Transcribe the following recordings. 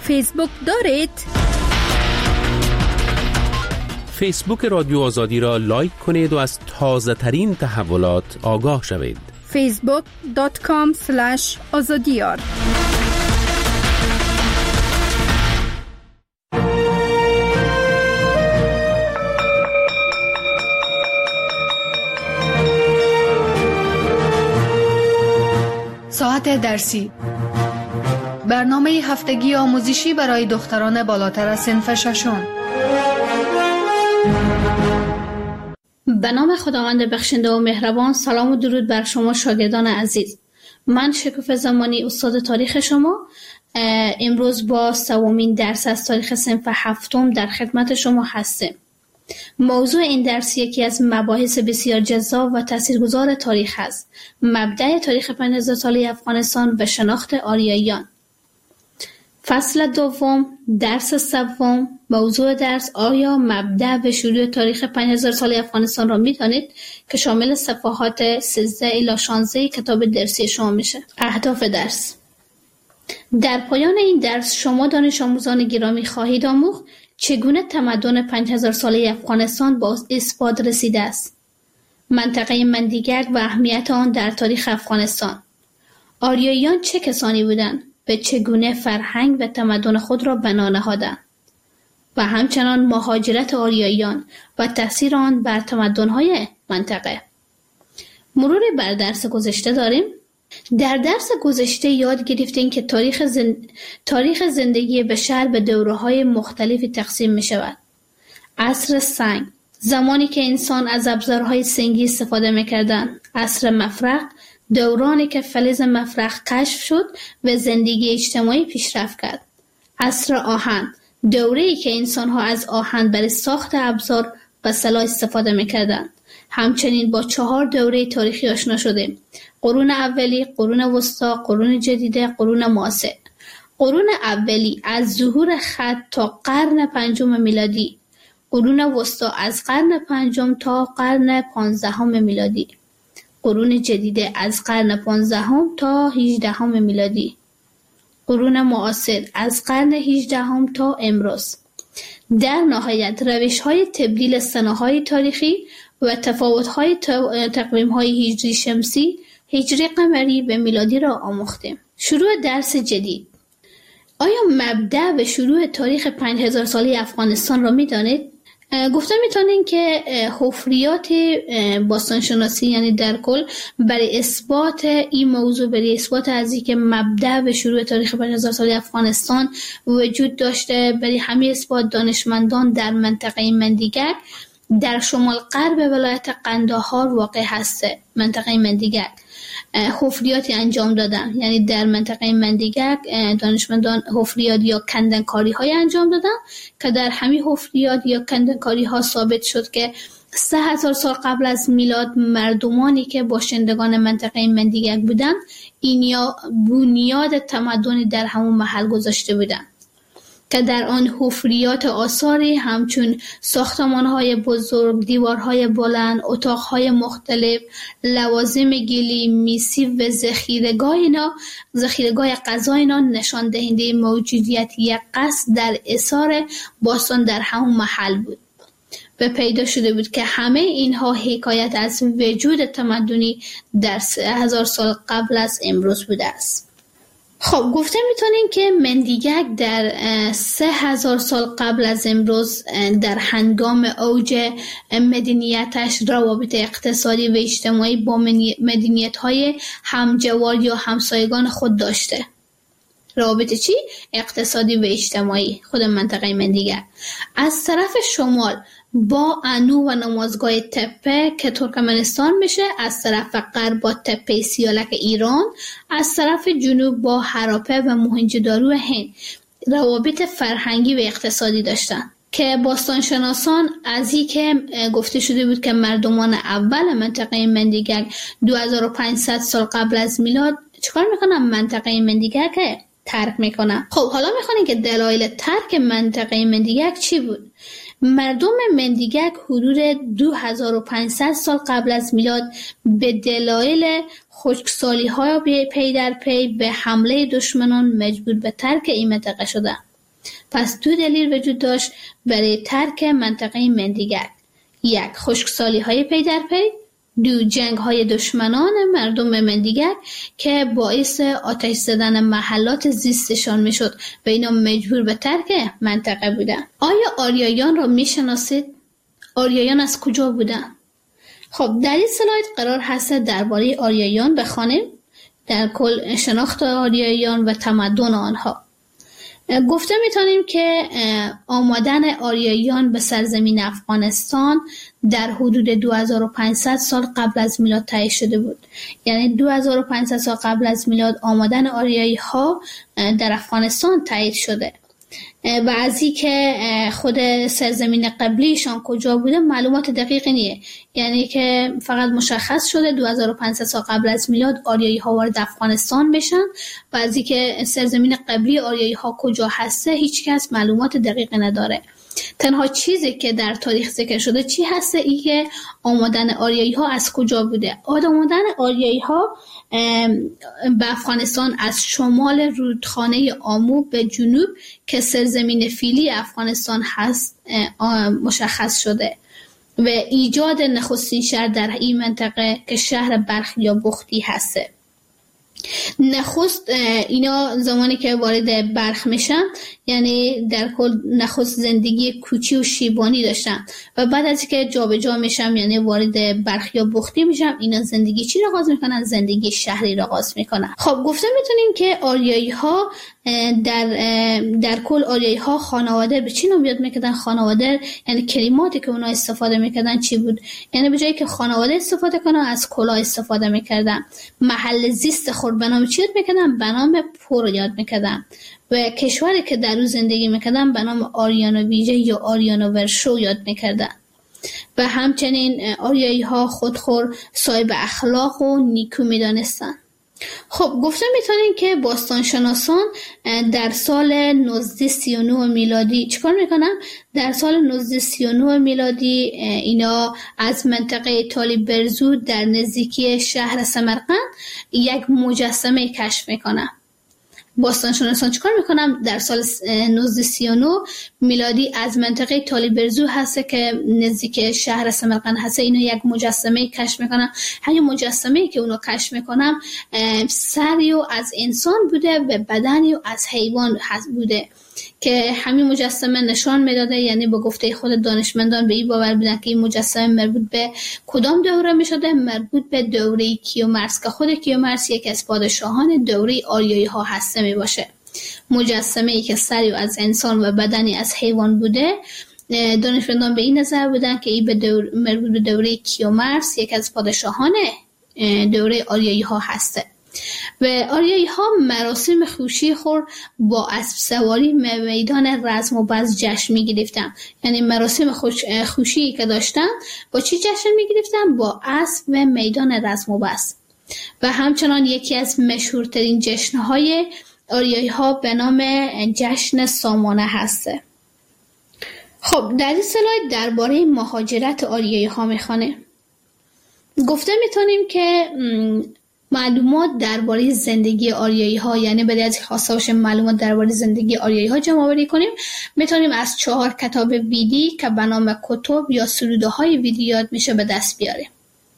فیسبوک دارید؟ فیسبوک رادیو آزادی را لایک کنید و از تازه ترین تحولات آگاه شوید. facebook.com/azadiyar ساعت درسی، برنامه هفتگی آموزشی برای دختران بالاتر از صنف ششم. به نام خداوند بخشنده و مهربان. سلام و درود بر شما شاگردان عزیز. من شکوفه زمانی، استاد تاریخ شما، امروز با سومین درس از تاریخ صنف هفتم در خدمت شما هستم. موضوع این درس یکی از مباحث بسیار جذاب و تاثیرگذار تاریخ است. مبدأ تاریخ 5000 ساله افغانستان و شناخت آریاییان. فصل دوم، درس سوم. موضوع درس: آیا مبدأ و شروع تاریخ 5000 ساله افغانستان را می‌دانید؟ که شامل صفحات 13 الی 16 کتاب درسی شما میشه. اهداف درس: در پایان این درس شما دانش آموزان گرامی خواهید آموخت چگونه تمدن 5000 ساله افغانستان با اثبات رسیده است، منطقه مندیگک و اهمیت آن در تاریخ افغانستان، آریاییان چه کسانی بودند و چگونه فرهنگ و تمدن خود را بنا نهادند، و همچنان مهاجرت آریاییان و تأثیر آن بر تمدن‌های منطقه. مرور بر درس گذشته داریم. در درس گذشته یاد گرفتیم که تاریخ زندگی بشر به دوره‌های مختلفی تقسیم می‌شود. عصر سنگ، زمانی که انسان از ابزارهای سنگی استفاده می‌کردند. عصر مفرق، دورانی که فلز مفرق کشف شد و زندگی اجتماعی پیشرفت کرد. عصر آهن، دوره‌ای که انسان‌ها از آهن برای ساخت ابزار و سلاح استفاده می‌کردند. همچنین با 4 دوره تاریخی آشنا شدیم: قرون اولی، قرون وسطی، قرون جدیده، قرون معاصر. قرون اولی از ظهور خط تا قرن 5 میلادی. قرون وسطی از قرن 5 تا قرن 15 میلادی. قرون جدیده از قرن 15 تا 18 میلادی. قرون معاصر از قرن 18 تا امروز. در نهایت روش‌های تبدیل سنه‌های تاریخی و تفاوت‌های تقویم‌های هجری شمسی، هجری قمری و میلادی را آموختیم. شروع درس جدید. آیا مبدأ و شروع تاریخ 5000 ساله افغانستان را می‌دانید؟ گفتم میتونین که حفریات باستانشناسی، یعنی در کل برای اثبات این موضوع، برای اثبات از اینکه مبدأ و شروع تاریخ 5000 ساله افغانستان وجود داشته، برای همین اثبات دانشمندان در منطقه مندیگک در شمال غرب ولایت قندهار واقع هسته. منطقه مندیگک حفریاتی انجام دادن، یعنی در منطقه مندیگک دانشمندان حفریات یا کندنکاری های انجام دادن که در همین حفریات یا کندنکاری ها ثابت شد که 3000 سال قبل از میلاد مردمانی که باشندگان منطقه مندیگک بودن این یا بنیاد تمدنی در همون محل گذاشته بودن که در آن حفریات آثاری همچون ساختمان‌های بزرگ، دیوارهای بلند، اتاق‌های مختلف، لوازم گلی، میسی و ذخیره‌گاه غذا اینا نشان دهنده موجودیت یک قصد در اثار باستان در همون محل بود و پیدا شده بود که همه اینها حکایت از وجود تمدنی در 3000 سال قبل از امروز بوده است. خب گفته میتونیم که مندیگک در 3000 سال قبل از امروز در هنگام اوج مدنیتش روابط اقتصادی و اجتماعی با مدنیت‌های همجوار یا همسایگان خود داشته. روابط چی؟ اقتصادی و اجتماعی خود منطقه مندیگک. از طرف شمال با انو و نمازگاه تپه که ترکمنستان میشه، از طرف غرب با تپه سیالک ایران، از طرف جنوب با هراپه و موهنجودارو هند روابط فرهنگی و اقتصادی داشتن که باستانشناسان از این که گفته شده بود که مردمان اول منطقه مندیگک 2500 سال قبل از میلاد چیکار میکنن؟ منطقه مندیگک ترک میکنن. خب حالا میخوانیم که دلایل ترک منطقه مندیگک چی بود؟ مردم مندیگک حدود 2500 سال قبل از میلاد به دلایل خشکسالی‌های پی در پی به حمله دشمنان مجبور به ترک این منطقه شدند. پس 2 دلیل وجود داشت برای ترک منطقه مندیگک: 1. خشکسالی های پی در پی، 2. جنگ های دشمنان مردم مندیگک که باعث آتش زدن محلات زیستشان میشد و اینا مجبور به ترک منطقه بودن. آیا آریایان را میشناسید؟ آریایان از کجا بودن؟ خب در این سلاید قرار هست درباره آریایان بخوانیم، در کل شناخت آریایان و تمدن آنها. گفته میتونیم که آمدن آریایان به سرزمین افغانستان در حدود 2500 سال قبل از میلاد تایید شده بود. یعنی 2500 سال قبل از میلاد آمدن آریایی ها در افغانستان تایید شده. و از این که خود سرزمین قبلیشان کجا بوده معلومات دقیقی نیه، یعنی که فقط مشخص شده 2500 سال قبل از میلاد آریایی ها وارد افغانستان بشن و از این که سرزمین قبلی آریایی ها کجا هسته هیچ کس معلومات دقیقی نداره. تنها چیزی که در تاریخ ذکر شده چی هسته؟ این که آمدن آریایی ها از کجا بوده. آمدن آریایی ها به افغانستان از شمال رودخانه آمو به جنوب که سرزمین فعلی افغانستان هست مشخص شده و ایجاد نخستین شهر در این منطقه که شهر بلخ یا بختی هسته. نخست اینا زمانی که وارد بلخ میشن یعنی در کل نخست زندگی کوچی و شیبانی داشتن و بعد از که جابجا میشن یعنی وارد بلخ یا بختی میشن اینا زندگی چی را آغاز میکنن؟ زندگی شهری را آغاز میکنن. خب گفته میتونیم که آریایی ها در کل آریایی ها خانواده به چی نام یاد میکردن؟ خانواده یعنی کلماتی که اونا استفاده میکردن چی بود؟ یعنی به جایی که خانواده استفاده کنن از کلاه استفاده میکردن. محل زیست خود به نام چی یاد میکردن؟ به نام پور یاد میکردن و کشوری که در اون زندگی میکردن به نام آریانوویژه یا آریانوورشو یاد میکردن. و همچنین آریایی ها خودخور صاحب اخلاق و نیکو میدانستن. خب گفته میتونیم که باستانشناسان در سال 1939 میلادی چیکار میکنن؟ در سال 1939 میلادی اینا از منطقه تالی برزو در نزدیکی شهر سمرقند یک مجسمه کشف میکنن. باستانشناسان چیکار میکنن؟ در سال 1939 میلادی از منطقه تالی برزو هست که نزدیک شهر سمرقند هست اینا یک مجسمه کشف میکنن. همین مجسمه‌ای که اونا کشف میکنن سری از انسان بوده و بدنی از حیوان بوده که همین مجسمه نشان میداده، یعنی به گفته خود دانشمندان به این باور بودن که این مجسمه مربوط به کدام دوره میشده؟ مربوط به دوره کیومرث که خود کیومرث یک از پادشاهان دوره آریایی ها هسته می باشه. مجسمه ای که سری از انسان و بدنی از حیوان بوده، دانشمندان به این نظر بودن که این مربوط به دوره کیومرث یک از پادشاهان دوره آریایی ها هسته. و آریایی ها مراسم خوشی خود با اسب سواری میدان رزم و بز جشن می گرفتن. یعنی مراسم خوشی که داشتن با چی جشن می گرفتن؟ با اسب و میدان رزم و بز. و همچنان یکی از مشهورترین جشنهای آریایی ها به نام جشن سامانه هسته. خب در این سلاید درباره مهاجرت آریایی ها میخوانه. گفته میتونیم که معلومات درباره زندگی آریایی ها، یعنی بعد از خواسته باشه معلومات درباره زندگی آریایی ها جمع آوری کنیم، میتونیم از 4 کتاب ویدی که به نام کتب یا سروده های ویدی یاد میشه به دست بیاریم.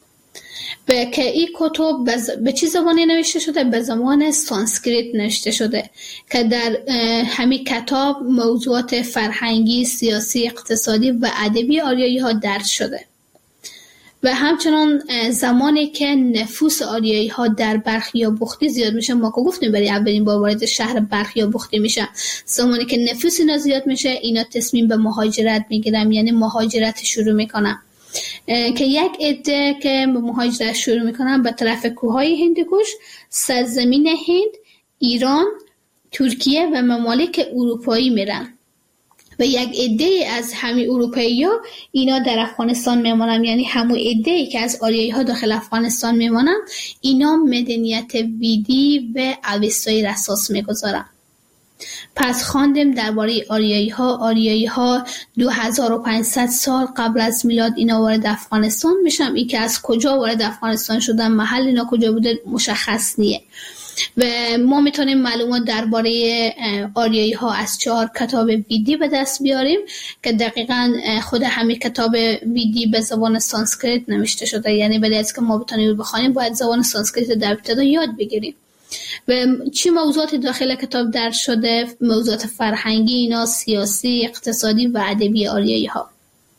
که این کتب به چه زبانی نوشته شده؟ به زبان سانسکریت نوشته شده که در همین کتاب موضوعات فرهنگی، سیاسی، اقتصادی و ادبی آریایی ها درس شده. و همچنان زمانی که نفوس آریایی ها در بلخ یا بختی زیاد میشه، ما که گفتیم برای اولین بار وارد شهر بلخ یا بختی میشه، زمانی که نفوس اینا زیاد میشه اینا تصمیم به مهاجرت میگیرن، یعنی مهاجرت شروع میکنن که یک عده که به مهاجرت شروع میکنن به طرف کوههای هندوکش، سرزمین هند، ایران، ترکیه و ممالک اروپایی میرن. و یک عده از همین اروپایی‌ها اینا در افغانستان میمونن، یعنی همون عده‌ای که از آریایی ها داخل افغانستان میمونن اینا مدنیت ویدی و اوستایی را اساس میگذارن. پس خواندیم درباره آریایی ها 2500 سال قبل از میلاد اینا وارد افغانستان میشن. این که از کجا وارد افغانستان شدن، محل اینا کجا بوده مشخص نیه. و ما میتونیم معلومات درباره آریایی ها از 4 کتاب ویدی به دست بیاریم که دقیقاً خود همین کتاب ویدی به زبان سانسکریت نوشته شده، یعنی برای از که ما بتونیم بخونیم باید زبان سانسکریت در ابتدا یاد بگیریم. و چی موضوعات داخل کتاب درج شده؟ موضوعات فرهنگی اینا، سیاسی، اقتصادی و ادبی آریایی ها.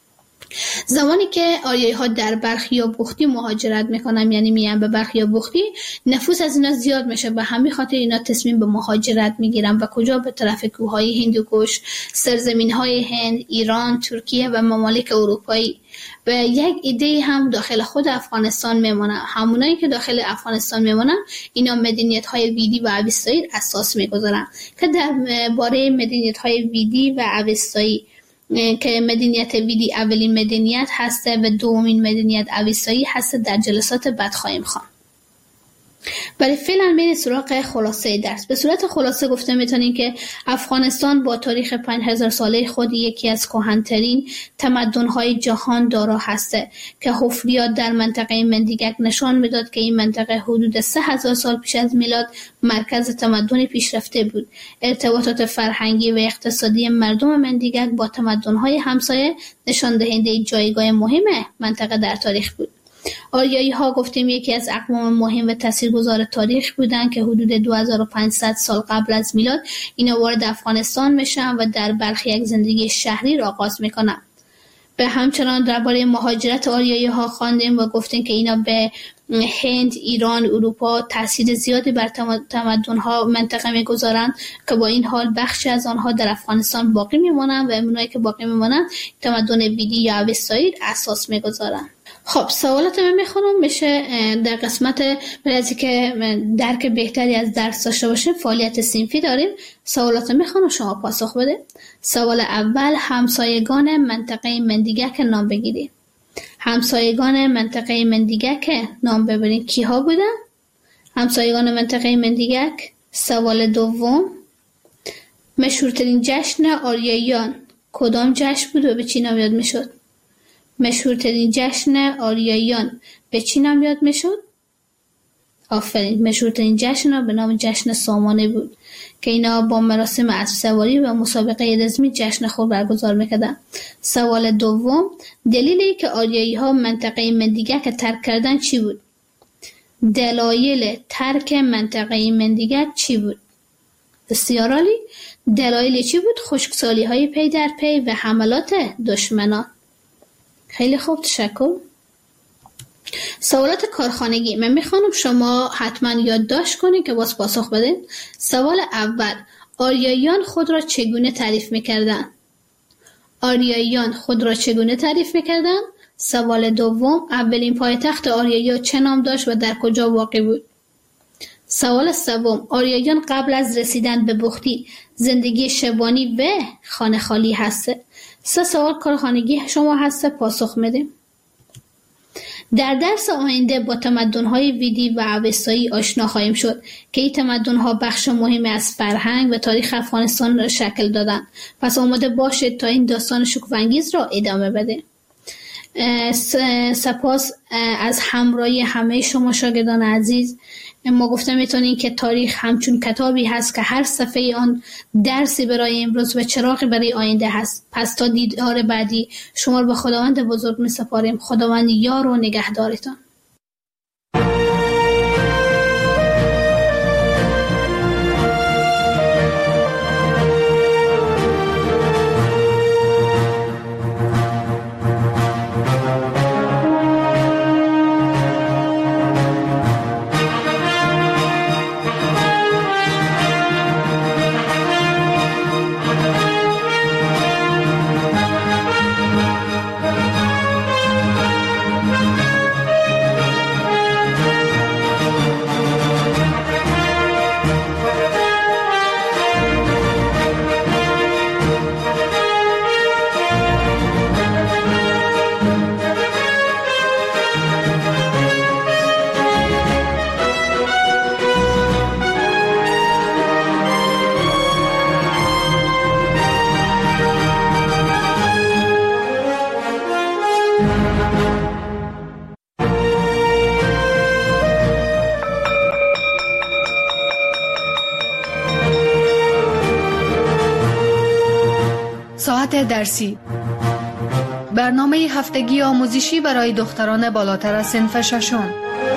زمانی که آریایی ها در برخی یا بختی مهاجرت میکنن، یعنی میان به برخی یا بختی، نفوس از اینا زیاد میشه و همین خاطر اینا تصمیم به مهاجرت میگیرن و کجا؟ به طرف کوههای هندوکش، سرزمین های هند، ایران، ترکیه و ممالک اروپایی. و یک ایده هم داخل خود افغانستان میمونن. همونایی که داخل افغانستان میمونن اینا مدنیت های ویدی و اوستایی اساس میگذارن که در باره مدنیت های ویدی و اوستایی که مدنیت ویدی اولین مدنیت هسته و دومین مدنیت اوستایی هسته در جلسات بعد خواهیم خواند. برای فعلا میریم سراغ خلاصه درس. به صورت خلاصه گفته میتونیم که افغانستان با تاریخ 5000 ساله خود یکی از کهن‌ترین تمدن‌های جهان دارا هسته که حفریات در منطقه مندیگک نشان میداد که این منطقه حدود 3000 سال پیش از میلاد مرکز تمدن پیشرفته بود. ارتباطات فرهنگی و اقتصادی مردم مندیگک با تمدن‌های همسایه نشان دهنده جایگاه مهم منطقه در تاریخ بود. آریایی ها گفتیم یکی از اقوام مهم و تاثیرگذار تاریخ بودند که حدود 2500 سال قبل از میلاد اینا وارد افغانستان میشن و در برخی یک زندگی شهری را آغاز میکنن. به همچنان درباره مهاجرت آریایی ها خواندیم و گفتیم که اینا به هند، ایران، اروپا تاثیر زیادی بر تمدن ها منطقه میگذارند که با این حال بخشی از آنها در افغانستان باقی میمونند و اونایی که باقی میمونند تمدن ویدی یا اوستایی اساس میگذارند. خب سوالات من میخونم میشه در قسمت برای از که درک بهتری از درس داشته باشیم فعالیت صنفی داریم. سوالات میخونم شما پاسخ بده. سوال اول، همسایگان منطقه مندیگک نام بگیرید. همسایگان منطقه مندیگک نام ببرید. کی ها بودن؟ همسایگان منطقه مندیگک. سوال دوم، مشهورترین جشن آریاییان کدام جشن بود و به چی نام یاد میشد؟ مشهورترین جشن آریاییان به چی نام یاد میشد؟ آفرین، مشهورترین جشن به نام جشن سامانه بود که اینا با مراسم اسب سواری و مسابقه رزمی جشن خود برگزار میکردن. سوال دوم، دلیلی که آریایی ها منطقه مندیگک ترک کردن چی بود؟ دلایل ترک منطقه مندیگک چی بود؟ بسیار عالی. دلایل چی بود؟ خشکسالی های پی در پی و حملات دشمنان. خیلی خوب، تشکر. سوالات کارخانگی من میخوانم شما حتما یادداشت کنید که باز پاسخ بدین. سوال اول، آریاییان خود را چگونه تعریف میکردن؟ آریاییان خود را چگونه تعریف میکردن؟ سوال دوم، اولین پایتخت آریایی چه نام داشت و در کجا واقع بود؟ سوال سوم، آریاییان قبل از رسیدن به بختی زندگی شبانی و خانه خالی هسته. 3 سوال کارخانگی شما هسته، پاسخ میدیم. در درس آینده با تمدن‌های ویدی و اوستایی آشنا خواهیم شد که این تمدن‌ها بخش مهمی از فرهنگ و تاریخ افغانستان را شکل دادند. پس آماده باشید تا این داستان شگفت‌انگیز را ادامه بدیم. سپاس از همراهی همه شما شاگردان عزیز. ما گفتم میتونین که تاریخ همچون کتابی هست که هر صفحه آن درسی برای امروز و چراغی برای آینده هست. پس تا دیدار بعدی شما رو به خداوند بزرگ می سپاریم. خداوند یار و نگهدارتان. ساعت درسی، برنامه هفتگی آموزشی برای دختران بالاتر از صنف ششم.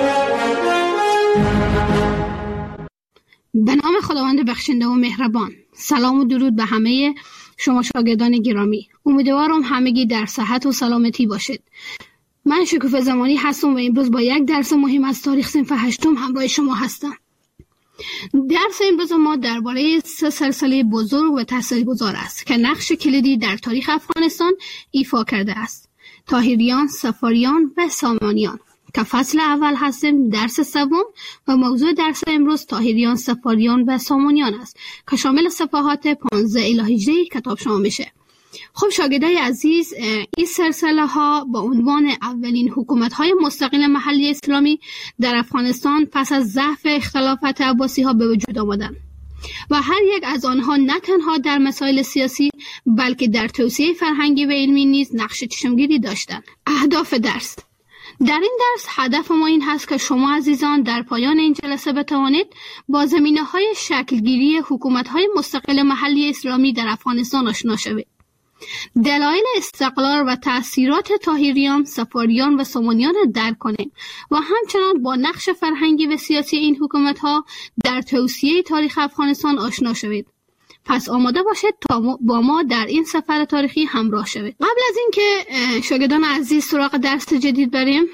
به نام خداوند بخشنده و مهربان. سلام و درود به همه شما شاگردان گرامی. امیدوارم همگی در صحت و سلامتی باشید. من شکوفه زمانی هستم و امروز با یک درس مهم از تاریخ صنف هشتم همراه شما هستم. درس امروز ما درباره سه سلسله بزرگ و تاثیرگذار است که نقش کلیدی در تاریخ افغانستان ایفا کرده است: طاهریان، صفاریان و سامانیان. که فصل اول هستیم، درس سوم، و موضوع درس امروز طاهریان، صفاریان و سامانیان است که شامل صفحات 15 الی 18 کتاب شما میشه. خب شاگردای عزیز، این سلسله ها با عنوان اولین حکومت های مستقل محلی اسلامی در افغانستان پس از ضعف اختلافات عباسی ها به وجود آمدند و هر یک از آنها نه تنها در مسائل سیاسی بلکه در توسعه فرهنگی و علمی نیز نقش چشمگیری داشتند. اهداف درس: در این درس هدف ما این هست که شما عزیزان در پایان این جلسه بتوانید با زمینه‌های شکلگیری حکومت‌های مستقل محلی اسلامی در افغانستان آشنا شوید. دلایل استقلال و تأثیرات طاهریان، صفاریان و سامانیان را درک کنید و همچنان با نقش فرهنگی و سیاسی این حکومت‌ها در توسعه تاریخ افغانستان آشنا شوید. پس آماده باشید تا با ما در این سفر تاریخی همراه شوید. قبل از اینکه شاگردان عزیز سراغ درس جدید بریم،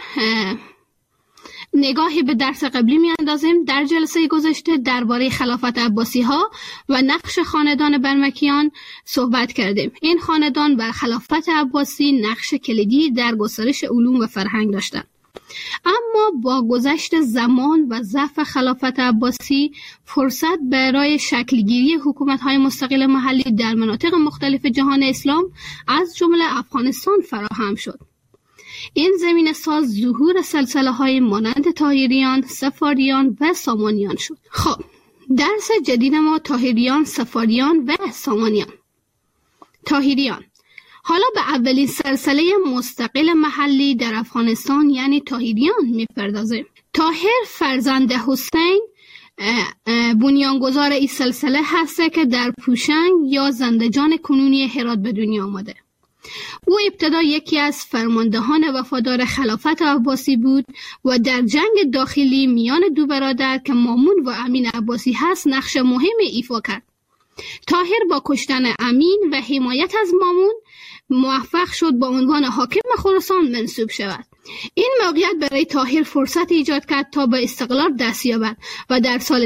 نگاهی به درس قبلی میاندازیم. در جلسه گذشته درباره خلافت عباسی ها و نقش خاندان برمکیان صحبت کردیم. این خاندان و خلافت عباسی نقش کلیدی در گسترش علوم و فرهنگ داشتند. اما با گذشت زمان و ضعف خلافت عباسی، فرصت برای شکلگیری حکومت‌های مستقل محلی در مناطق مختلف جهان اسلام از جمله افغانستان فراهم شد. این زمینه ساز ظهور سلسله‌های مانند طاهریان، صفاریان و سامانیان شد. خب درس جدید ما طاهریان، صفاریان و سامانیان. طاهریان. حالا به اولین سلسله مستقل محلی در افغانستان یعنی طاهریان میپردازیم. طاهر فرزند حسین بنیانگذار این سلسله هست که در پوشنگ یا زندجان کنونی هرات به دنیا آمده. او ابتدا یکی از فرماندهان وفادار خلافت عباسی بود و در جنگ داخلی میان دو برادر که مامون و امین عباسی هست نقش مهمی ایفا کرد. طاهر با کشتن امین و حمایت از مامون موفق شد با عنوان حاکم خراسان منصوب شود. این موقعیت برای طاهر فرصت ایجاد کرد تا به استقلال دست یابد و در سال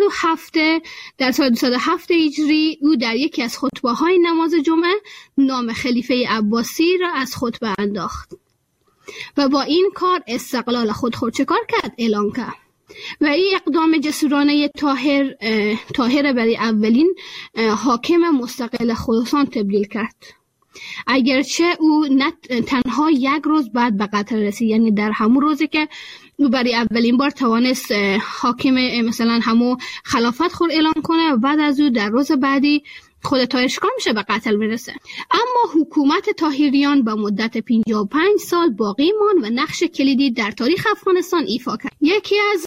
207 هجری او در یکی از خطبه‌های نماز جمعه نام خلیفه عباسی را از خطبه انداخت و با این کار استقلال خود چکار کرد؟ اعلان کرد. و این اقدام جسورانه طاهر برای اولین حاکم مستقل خراسان تبدیل کرد. اگرچه او نه تنها یک روز بعد به قتل رسید، یعنی در همون روزی که او برای اولین بار توانست حاکم مثلا همون خلافت خود اعلان کنه و بعد از او در روز بعدی خود طاهر شکار میشه به قتل میرسه. اما حکومت طاهریان به مدت 55 سال باقی ماند و نقش کلیدی در تاریخ افغانستان ایفا کرد. یکی از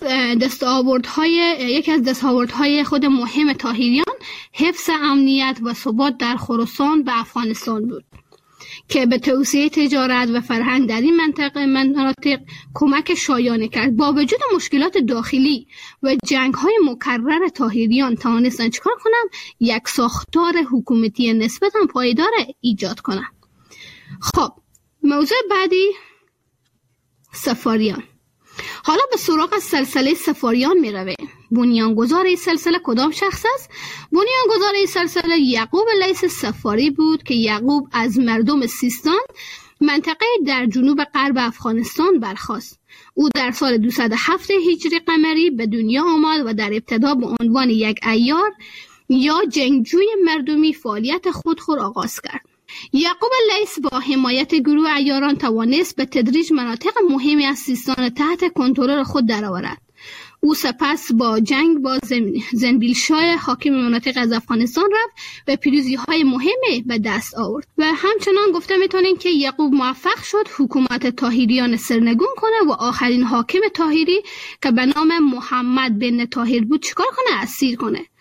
دستاوردهای خود مهم طاهریان حفظ امنیت و ثبات در خراسان و افغانستان بود که به توسعه تجارت و فرهنگ در این مناطق کمک شایانه کرد. با وجود مشکلات داخلی و جنگ‌های مکرر طاهریان توانستند چیکار کنند؟ یک ساختار حکومتی نسبتاً پایدار ایجاد کنند. خب موضوع بعدی صفاریان. حالا به سراغ سلسله صفاریان می رویم. بنیانگذار این سلسله کدام شخص است؟ بنیانگذار این سلسله یعقوب لیث صفاری بود که یعقوب از مردم سیستان منطقه در جنوب غرب افغانستان برخاست. او در سال 207 هجری قمری به دنیا آمد و در ابتدا به عنوان یک عیار یا جنگجوی مردمی فعالیت خود آغاز کرد. یعقوب لیث با حمایت گروه عیاران توانست به تدریج مناطق مهمی از سیستان تحت کنترل خود درآورد. او سپس با جنگ با زنبیلشاه حاکم مناطق از افغانستان رفت و پیروزی‌های مهمی به دست آورد و همچنان گفته میتونیم که یعقوب موفق شد حکومت طاهریان سرنگون کنه و آخرین حاکم طاهری که به نام محمد بن طاهر بود چیکار کنه؟ اسیر کنه.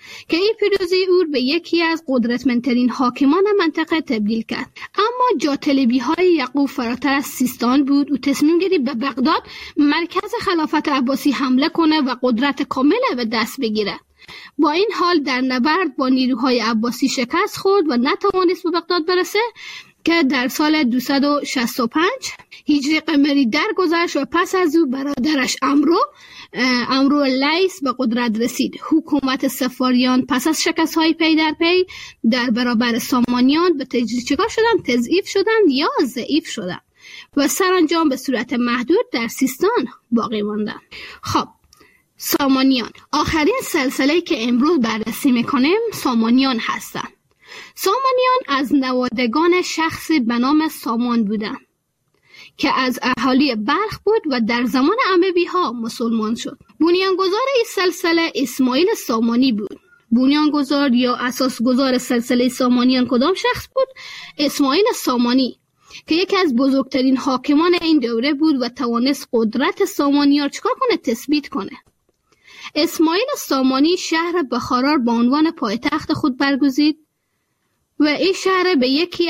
که این پیروزی او به یکی از قدرتمندترین حاکمان منطقه تبدیل کرد. اما جاطلبی های یعقوب فراتر از سیستان بود و تصمیم گرفت به بغداد مرکز خلافت عباسی حمله کنه و قدرت کامل به دست بگیره. با این حال در نبرد با نیروهای عباسی شکست خورد و نتوانست به بغداد برسه که در سال 265 هجری قمری درگذشت و پس از او برادرش عمرو لیث به قدرت رسید. حکومت صفاریان پس از شکست‌های پی در پی در برابر سامانیان به تدریج تضعیف شدند یا ضعیف شدند و سرانجام به صورت محدود در سیستان باقی ماندند. خب سامانیان، آخرین سلسله‌ای که امروز بررسی می‌کنیم سامانیان هستند. سامانیان از نوادگان شخصی به نام سامان بودند که از اهالی بلخ بود و در زمان اموی‌ها مسلمان شد. بنیانگذار این سلسله اسماعیل سامانی بود. بنیانگذار یا اساسگذار سلسله سامانیان کدام شخص بود؟ اسماعیل سامانی که یکی از بزرگترین حاکمان این دوره بود و توانست قدرت سامانیان چکار کنه؟ تثبیت کنه. اسماعیل سامانی شهر بخارا به عنوان پایتخت خود برگزید و این شهر به یکی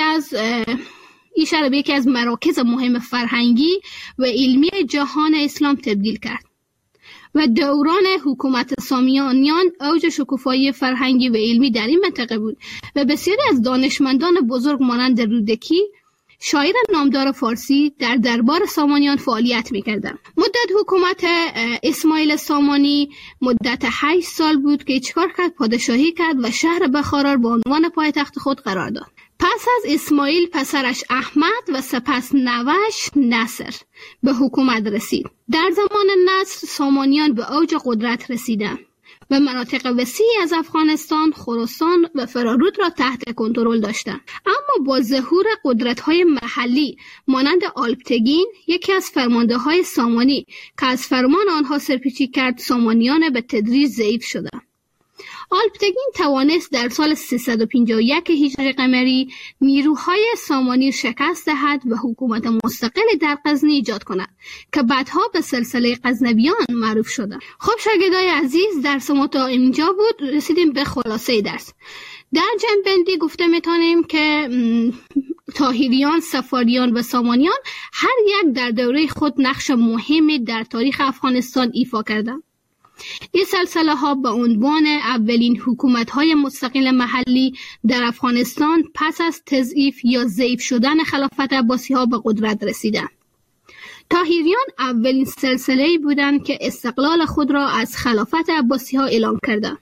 از مراکز مهم فرهنگی و علمی جهان اسلام تبدیل کرد و دوران حکومت سامانیان اوج شکوفایی فرهنگی و علمی در این منطقه بود و بسیاری از دانشمندان بزرگ مانند رودکی، شاعر نامدار فارسی، در دربار سامانیان فعالیت می‌کردند. مدت حکومت اسماعیل سامانی مدت 8 سال بود که چیکار کرد؟ پادشاهی کرد و شهر بخارا به عنوان پایتخت خود قرار داد. پس از اسماعیل پسرش احمد و سپس نوش نصر به حکومت رسید. در زمان نصر سامانیان به اوج قدرت رسیدند و مناطق وسیعی از افغانستان، خراسان و فرارود را تحت کنترل داشتند. اما با ظهور قدرت‌های محلی مانند آلپتگین، یکی از فرمانده‌های سامانی که از فرمان آنها سرپیچی کرد، سامانیان به تدریج ضعیف شدند. آلپتگین توانست در سال 351 هجری قمری نیروهای سامانی شکست دهد و حکومت مستقل در غزنی ایجاد کند که بعدها به سلسله غزنویان معروف شد. خب شاگردای عزیز، درس ما تا اینجا بود. رسیدیم به خلاصه درس. در جنبندی گفته میتونیم که طاهریان، صفاریان و سامانیان هر یک در دوره خود نقش مهمی در تاریخ افغانستان ایفا کردند. این سلسله ها به عنوان اولین حکومت های مستقل محلی در افغانستان پس از تضعیف یا ضعیف شدن خلافت عباسی ها به قدرت رسیدند. طاهریان اولین سلسله‌ای بودند که استقلال خود را از خلافت عباسی ها اعلام کردند.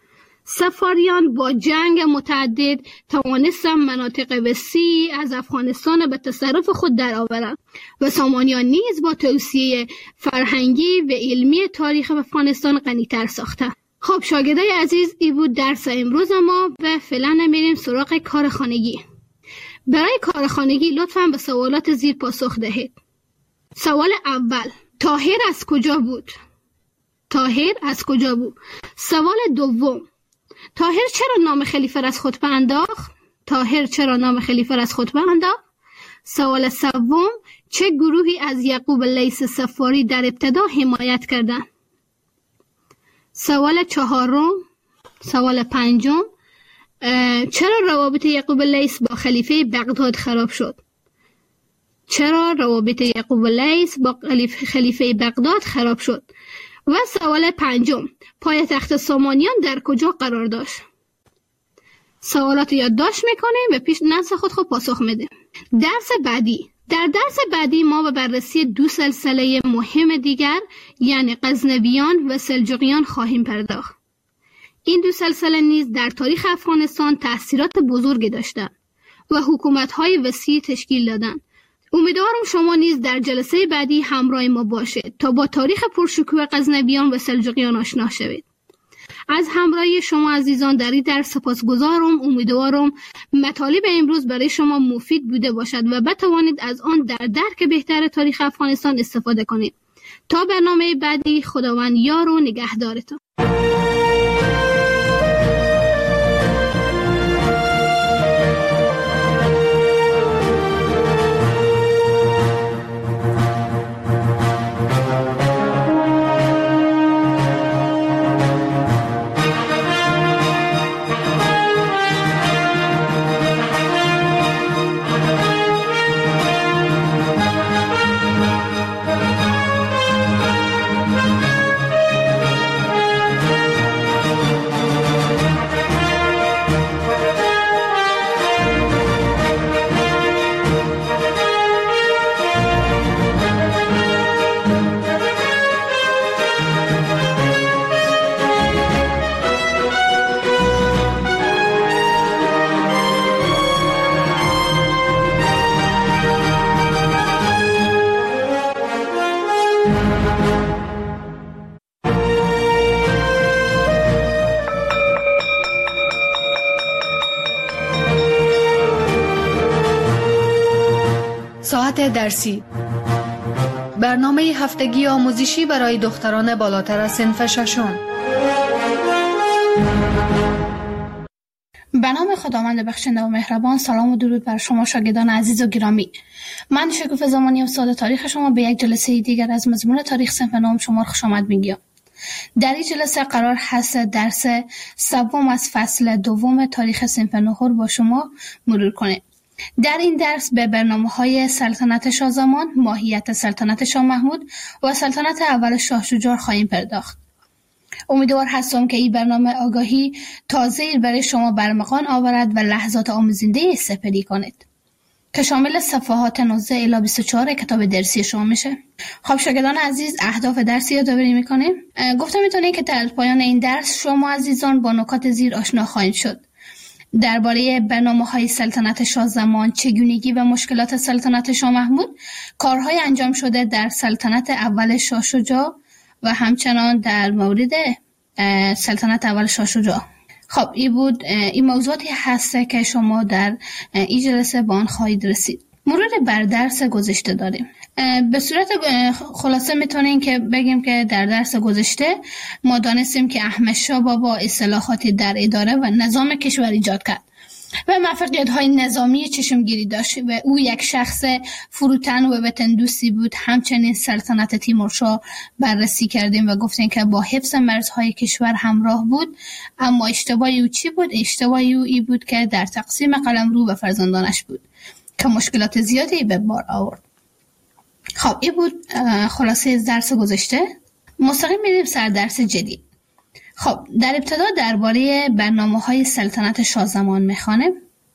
صفاریان با جنگ متعدد توانستند مناطق وسیعی از افغانستان به تصرف خود درآورند و سامانیان نیز با توسعه فرهنگی و علمی تاریخ افغانستان غنی‌تر ساختند. خب شاگردای عزیز، این بود درس امروز ما و فعلا میریم سراغ کارخانگی. برای کارخانگی لطفاً به سوالات زیر پاسخ دهید. سوال اول: طاهر از کجا بود؟ طاهر از کجا بود؟ سوال دوم: طاهر چرا نام خلیفه را از خطبه انداخت؟ طاهر چرا نام خلیفه را از خطبه انداخت؟ سوال سوم: چه گروهی از یعقوب لیث صفاری در ابتدا حمایت کردند؟ سوال چهارم: سوال پنجم: چرا روابط یعقوب لیث با خلیفه بغداد خراب شد؟ چرا روابط یعقوب لیث با خلیفه بغداد خراب شد؟ و سوال پنجم: پایتخت سامانیان در کجا قرار داشت؟ سوالات یادداشت میکنیم و پیش نفس خود پاسخ میدیم. درس بعدی. در درس بعدی ما به بررسی دو سلسله مهم دیگر یعنی غزنویان و سلجوقیان خواهیم پرداخت. این دو سلسله نیز در تاریخ افغانستان تأثیرات بزرگی داشتند و حکومت‌های وسیع تشکیل دادند. امیدوارم شما نیز در جلسه بعدی همراه ما باشید تا با تاریخ پرشکوه غزنویان و سلجوقیان آشنا شوید. از همراهی شما عزیزان در این درس سپاسگزارم. امیدوارم مطالب امروز برای شما مفید بوده باشد و بتوانید از آن در درک بهتر تاریخ افغانستان استفاده کنید. تا برنامه بعدی، خداوند یار و نگهدارتان. ساعت درسی. برنامه هفتگی آموزشی برای دختران بالاتر از صنف ششم. به نام خداوند بخشنده و مهربان. سلام و درود بر شما شاگردان عزیز و گرامی. من شکوفه زمانی استاد تاریخ شما به یک جلسه دیگر از مضمون تاریخ صنف نهم شما خوش آمد میگم. در این جلسه قرار هست درس سوم از فصل دوم تاریخ صنف نهم با شما مرور کنیم. در این درس به برنامه‌های سلطنت شاه زمان، ماهیت سلطنت شاه محمود و سلطنت اول شاه شجاع خواهیم پرداخت. امیدوار هستم که این برنامه آگاهی تازه‌ای برای شما برمغان آورد و لحظات آموزنده سپری کنید که شامل صفحات 19 الی 24 کتاب درسی شما میشه. خب شاگردان عزیز، اهداف درسی یادآوری میکنیم. گفتم میتونید که در پایان این درس شما عزیزان با نکات زیر آشنا خواهید شد. درباره برنامه‌های سلطنت شاه زمان، چگونگی و مشکلات سلطنت شاه محمود، کارهای انجام شده در سلطنت اول شاه شجاع و همچنان در مورد سلطنت اول شاه شجاع. خب این موضوعاتی هست که شما در این جلسه با آن خواهید رسید. مرور بر درس گذشته داریم. به صورت خلاصه میتونیم که بگیم که در درس گذشته ما دانستیم که احمد شاه بابا اصلاحاتی در اداره و نظام کشور ایجاد کرد و موفقیت‌های نظامی چشمگیری داشت و او یک شخص فروتن و وطن دوستی بود. همچنین سلطنت تیمورشاه بررسی کردیم و گفتیم که با حفظ مرزهای کشور همراه بود، اما اشتباهی او چی بود؟ اشتباهی او این بود که در تقسیم قلمرو و فرزندانش بود که مشکلات زیادی به بار آورد. خب این بود خلاصه درس گذشته. مستقیم میریم سر درس جدید. خب در ابتدا درباره برنامه‌های سلطنت شاه زمان میخوانیم.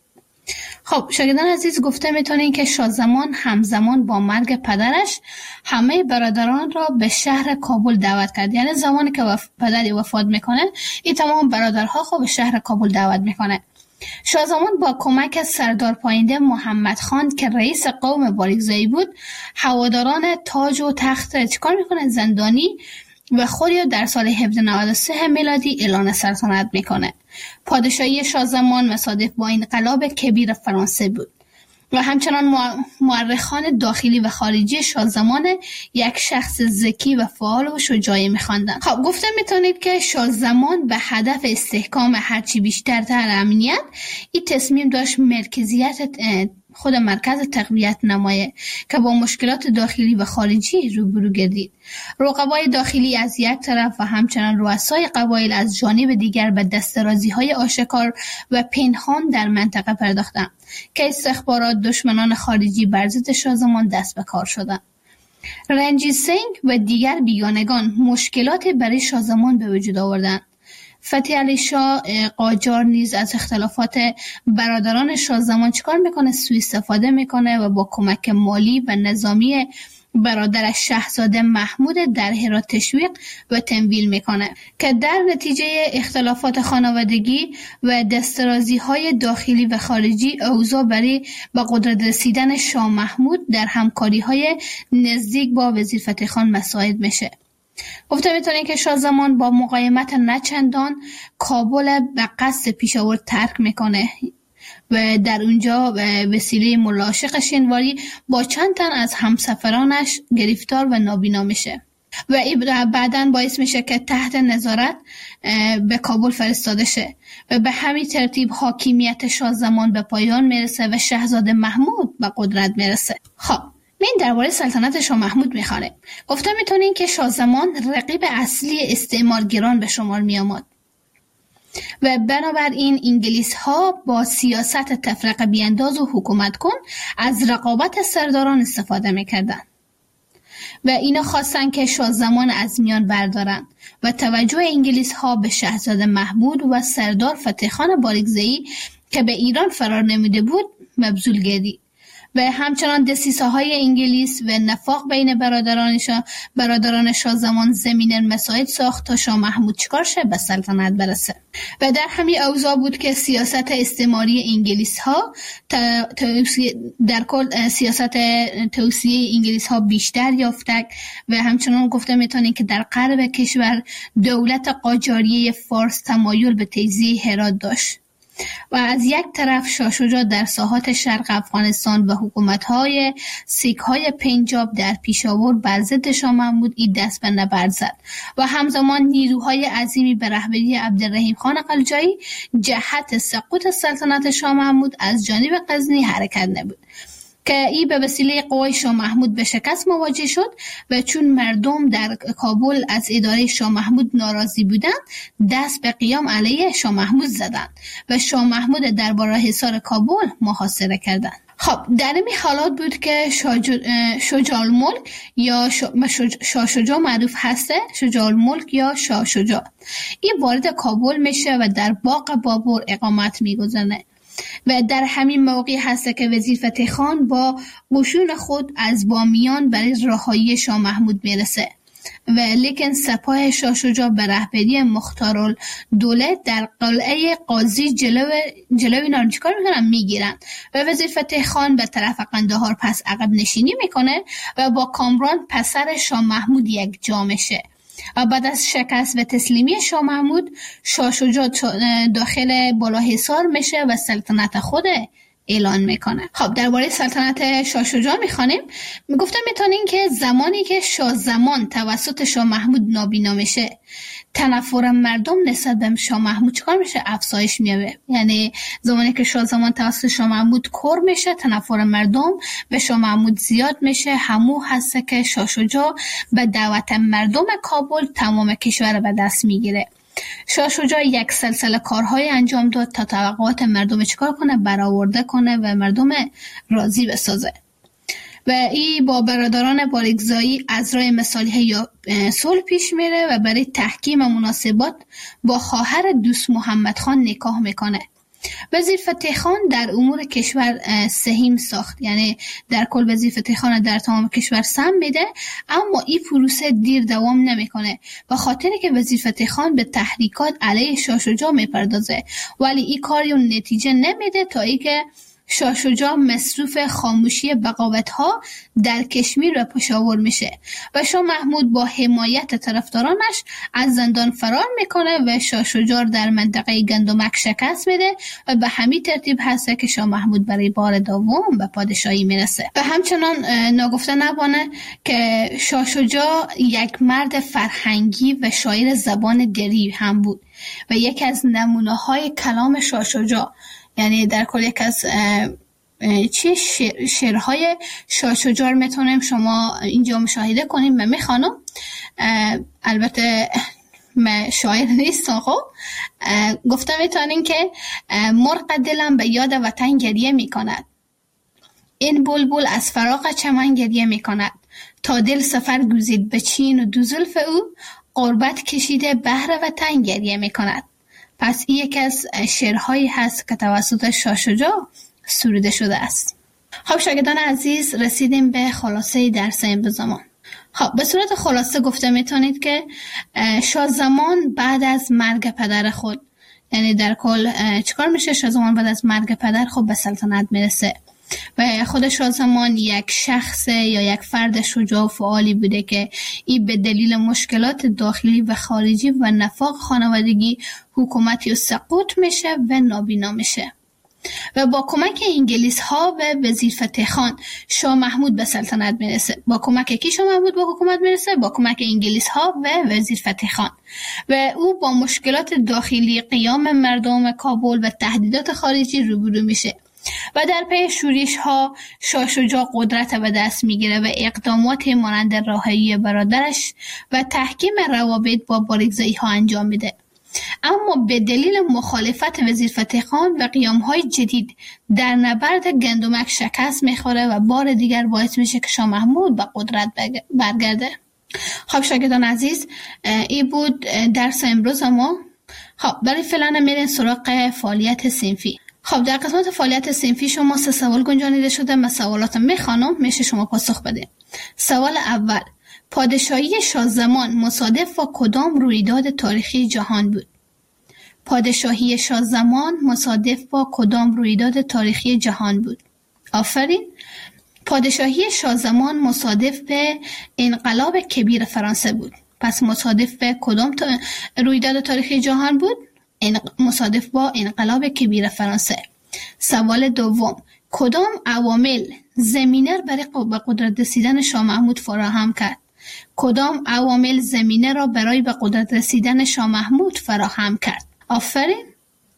خب شاگردان عزیز، گفته میتونین که شاه زمان همزمان با مرگ پدرش همه برادران را به شهر کابل دعوت کرد. یعنی زمانی که پدری وفات میکنه، این تمام برادرها خب به شهر کابل دعوت میکنه. شاه زمان با کمک سردار پاینده محمد خان که رئیس قوم باریکزایی بود، هواداران تاج و تخت چیکار میکنه؟ زندانی و خودی در سال 1793 میلادی اعلان سلطنت میکنه. پادشاهی شاه زمان مصادف با انقلاب کبیر فرانسه بود و همچنان مورخان داخلی و خارجی شاه زمان یک شخص ذکی و فعال و شجاعی می‌خواندند. خب گفته میتونید که شاه زمان به هدف استحکام هرچی بیشتر امنیت، این تصمیم داشت مرکزیت خود مرکز تقویت نمایه که با مشکلات داخلی و خارجی روبرو گردید. رقبای داخلی از یک طرف و همچنان رؤسای قبایل از جانب دیگر به دسترازی‌های آشکار و پنهان در منطقه پرداختند که استخبارات دشمنان خارجی بر ضد شاه زمان دست به کار شدند. رنجیت سنگ و دیگر بیگانگان مشکلات برای شاه زمان به وجود آوردند. فتح علی شاه قاجار نیز از اختلافات برادران شاه زمان چیکار میکنه؟ سوء استفاده میکنه و با کمک مالی و نظامی برادرش شاهزاده محمود در هرات تشویق و تمویل میکنه که در نتیجه اختلافات خانوادگی و دسترازی‌های داخلی و خارجی اوضاع برای به قدرت رسیدن شاه محمود در همکاری‌های نزدیک با وزیر فتح خان مساعد میشه. گفته میتونیم که شاه زمان با مقاومت نچندان کابل به قصد پیشاور ترک میکنه و در اونجا به وسیله ملا عاشق شینواری با چند تن از همسفرانش گرفتار و نابینا میشه و بعداً باعث میشه که تحت نظارت به کابل فرستاده شه و به همین ترتیب حاکمیت شاه زمان به پایان میرسه و شاهزاده محمود به قدرت میرسه. خب این درباره سلطنت شاه محمود میخوانه. گفته میتونین که شاه زمان رقیب اصلی استعمارگران به شمار میآمد و بنابراین انگلیس ها با سیاست تفرقه بیانداز و حکومت کن از رقابت سرداران استفاده میکردن و اینا خواستن که شاه زمان از میان بردارن و توجه انگلیس ها به شاهزاده محمود و سردار فتح خان باریکزایی که به ایران فرار نمیده بود مبذول گردید و همچنان دسیسه‌های انگلیس و نفاق بین برادران شاه زمان زمینه مساعد ساخت تا شاه محمود چیکار شه؟ به سلطنت برسه و در همین اوضاع بود که سیاست استعماری انگلیس ها در کل سیاست توسعه انگلیس ها بیشتر یافته و همچنان گفته میتونیم که در غرب کشور دولت قاجاریه فارس تمایل به تجزیه هرات داشت و از یک طرف شاه شجاع در ساحات شرق افغانستان و حکومت‌های سیک‌های پنجاب در پیشاور بر ضد شاه محمود این دست به نبرد زد و همزمان نیروهای عظیمی به رهبری عبدالرحیم خان قلجایی جهت سقوط سلطنت شاه محمود از جانب غزنی حرکت نمود که این به وسیله قوای شاه محمود به شکست مواجه شد و چون مردم در کابل از اداره شاه محمود ناراضی بودند دست به قیام علیه شاه محمود زدند و شاه محمود درباره حصار کابل محاصره کردند. خب در این حالات بود که شجاع الملک یا شاه شجاع معروف هسته، شجاع الملک یا شاه شجاع، این وارد کابل میشه و در باغ بابر اقامت میگذاره و در همین موقع هست که وزیر فتح خان با قشون خود از بامیان برای رهایی شاه محمود میرسه و لیکن سپاه شاه شجاع به رهبری مختارالدوله در قلعه قاضی جلوی اینا رو چیکار میکنن؟ میگیرن و وزیر فتح خان به طرف قندهار پس عقب نشینی میکنه و با کامران پسر شاه محمود یک جا میشه و بعد از شکست و تسلیمی شاه محمود شاه شجاع داخل بالاحصار میشه و سلطنت خود اعلان میکنه. خب درباره سلطنت شاه شجاع میخوانیم. میگفتم میتونین که زمانی که شاه زمان توسط شاه محمود نابینا میشه تنفر مردم نسبت به شاه محمود چیکار میشه؟ افزایش میابه. یعنی زمانی که شاه زمان توسط شاه محمود کور میشه تنفر مردم به شاه محمود زیاد میشه. همو هست که شاه شجاع به دعوت مردم کابل تمام کشور به دست میگیره. شاه شجاع یک سلسله کارهای انجام داد تا توقعات مردم چیکار کنه؟ برآورده کنه و مردم راضی بسازه و این با برادران بارگزایی از راه مصالحه یا صلح پیش میره و برای تحکیم مناسبات با خواهر دوست محمد خان نکاح میکنه. وزیر فتح خان در امور کشور سهیم ساخت، یعنی در کل وزیر فتح خان در تمام کشور سهم میده، اما این پروسه دیر دوام نمیکنه و خاطری که وزیر فتح خان به تحریکات علیه شاه شجاع میپردازه ولی این کاری نتیجه نمیده تا اینکه شاه شجاع مصروف خاموشی بغاوت‌ها در کشمیر و پشاور میشه و شاه محمود با حمایت طرفدارانش از زندان فرار میکنه و شاه شجاع در منطقه گندمک شکست میده و به همین ترتیب هست که شاه محمود برای بار دوم به پادشاهی میرسه. و همچنان ناگفته نبانه که شاه شجاع یک مرد فرهنگی و شاعر زبان دری هم بود و یکی از نمونه‌های کلام شاه شجاع، یعنی در کل یک از شعرهای شاه شجاع میتونیم شما اینجا مشاهده کنیم. من میخوانم، البته من شاعر نیستم. خب گفتم میتونین که مرغ دلم به یاد وطن گریه میکند، این بلبل از فراق چمن گریه میکند، تا دل سفر گزید به چین و دو زلف او، غربت کشیده بهر وطن گریه میکند. پس این یکی از شعرهایی هست که توسط شاه شجاع سروده شده است. خب شاگردان عزیز، رسیدیم به خلاصه درس امروز زمان. خب به صورت خلاصه گفته میتونید که شاه زمان بعد از مرگ پدر خود، یعنی در کل چیکار میشه؟ شاه زمان بعد از مرگ پدر خود به سلطنت میرسه و خود شاه زمان یک شخص یا یک فرد شجاع و فعالی بوده که این به دلیل مشکلات داخلی و خارجی و نفاق خانوادگی حکومتی و سقوط میشه و نابینا میشه و با کمک انگلیس ها و وزیر فتح خان شاه محمود به سلطنت میرسه. با کمک کی شاه محمود به حکومت میرسه؟ با کمک انگلیس ها و وزیر فتح خان و او با مشکلات داخلی قیام مردم کابل و تهدیدات خارجی روبرو میشه و در پی شورش ها شاه شجاع قدرت به دست میگیره و اقدامات مانند رهایی برادرش و تحکیم روابط با بارگزایی ها انجام میده. اما به دلیل مخالفت وزیر فتح خان و قیام‌های جدید در نبرد گندمک شکست میخوره و بار دیگر باعث میشه که شاه محمود به قدرت برگرده. خب شاگردان عزیز، این بود درس امروز ما. خب برای فعلا میرین سراغ فعالیت صنفی. خب در قسمت فعالیت صنفی شما 3 سوال گنجانیده شده. من سوالات میخوانم، میشه شما پاسخ بده. سوال اول: پادشاهی شاه زمان مصادف با کدام رویداد تاریخی جهان بود؟ پادشاهی شاه زمان مصادف با کدام رویداد تاریخی جهان بود؟ آفرین. پادشاهی شاه زمان مصادف به انقلاب کبیر فرانسه بود. پس مصادف به کدام رویداد تاریخی جهان بود؟ مصادف با انقلاب کبیر فرانسه. سوال دوم، کدام عوامل زمینه برای به قدرت رسیدن شاه محمود فراهم کرد؟ کدام عوامل زمینه را برای به قدرت رسیدن شاه محمود فراهم کرد؟ آفرین.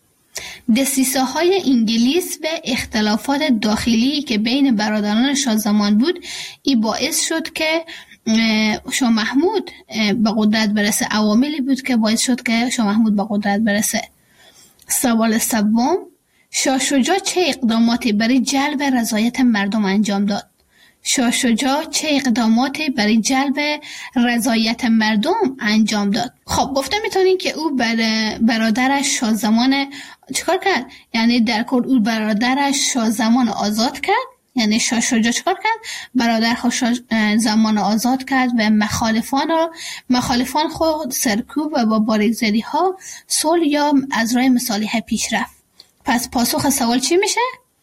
دسیسه های انگلیس و اختلافات داخلی که بین برادران شاه زمان بود، این باعث شد که شاه محمود به قدرت برسه. عواملی بود که باعث شد که شاه محمود به قدرت برسه. سوال سوم، شاه شجاع چه اقداماتی برای جلب رضایت مردم انجام داد؟ شاه شجاع چه اقداماتی برای جلب رضایت مردم انجام داد؟ خب گفته میتونین که او برادرش شاه زمان چیکار کرد؟ یعنی در کل او برادرش شاه زمان آزاد کرد. یعنی شاه شجاع چیکار کرد؟ برادر شاه زمان آزاد کرد و مخالفان خود سرکوب و با باریکزدی ها صلح یا از راه مصالحه پیش رفت. پس پاسخ سوال چی میشه؟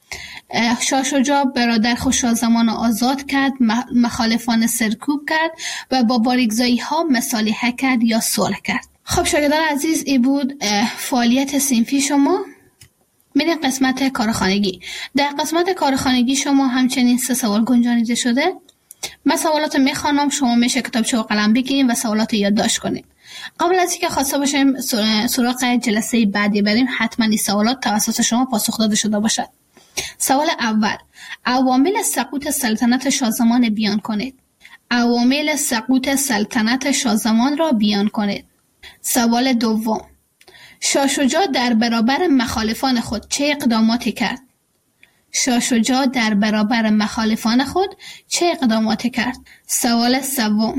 شاه شجاع برادر خود شاه زمان آزاد کرد، مخالفان سرکوب کرد و با باریکزدی ها مصالحه کرد یا صلح کرد. خب شاگردان عزیز، این بود فعالیت صنفی شما. میریم قسمت کارخانگی. در قسمت کارخانگی شما همچنین 3 سوال گنجانیده شده. من سوالات میخوانم، شما میشه کتابچه و قلم بگیریم و سوالات یادداشت کنیم. قبل از اینکه خواسته باشیم سراغ جلسه بعدی بریم، حتما این سوالات توسط شما پاسخ داده شده باشد. سوال اول، عوامل سقوط سلطنت شاه زمان بیان کنید. عوامل سقوط سلطنت شاه زمان را بیان کنید. سوال دوم، شاه شجاع در برابر مخالفان خود چه اقداماتی کرد؟ شاه شجاع در برابر مخالفان خود چه اقداماتی کرد؟ سوال سوم،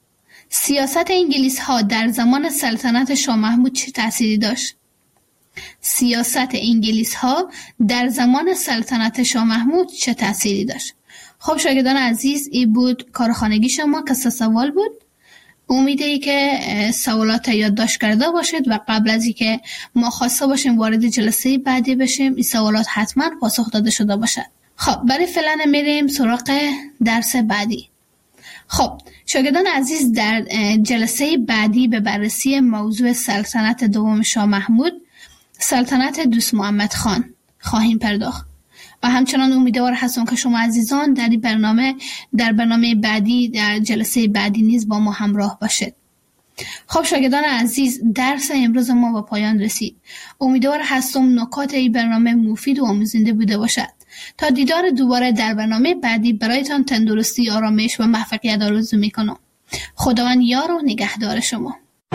سیاست انگلیس ها در زمان سلطنت شاه محمود چه تأثیری داشت؟ سیاست انگلیس ها در زمان سلطنت شاه محمود چه تأثیری داشت؟ خب شاگردان عزیز، این بود کارخانگی شما که 3 سوال بود. امیده که سوالات یادداشت کرده باشید و قبل از اینکه ما خواسته باشیم وارد جلسه بعدی بشیم، این سوالات حتما پاسخ داده شده باشد. خب برای فعلا میریم سراغ درس بعدی. خب شاگردان عزیز، در جلسه بعدی به بررسی موضوع سلطنت دوم شاه محمود، سلطنت دوست محمد خان خواهیم پرداخت و همچنان امیدوار هستم که شما عزیزان در برنامه بعدی، در جلسه بعدی نیز با ما همراه باشید. خب شاگردان عزیز، درس امروز ما به پایان رسید. امیدوار هستم نکات این برنامه مفید و آموزنده بوده باشد. تا دیدار دوباره در برنامه بعدی، برایتان تندرستی، آرامش و موفقیت آرزو میکنم. خداوند یار و نگهدار شما.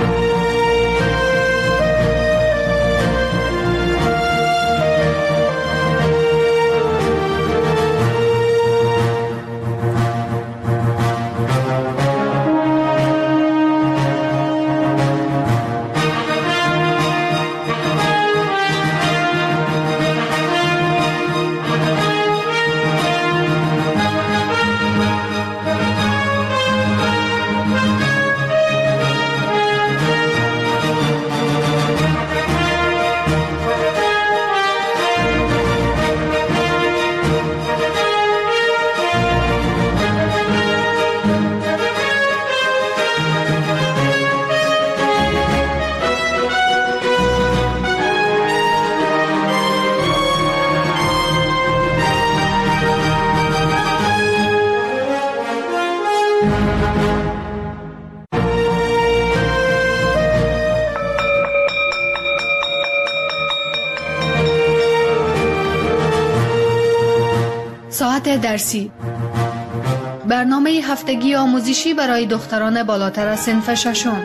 ساعت درسی، برنامه هفتگی آموزشی برای دختران بالاتر از صنف ششم.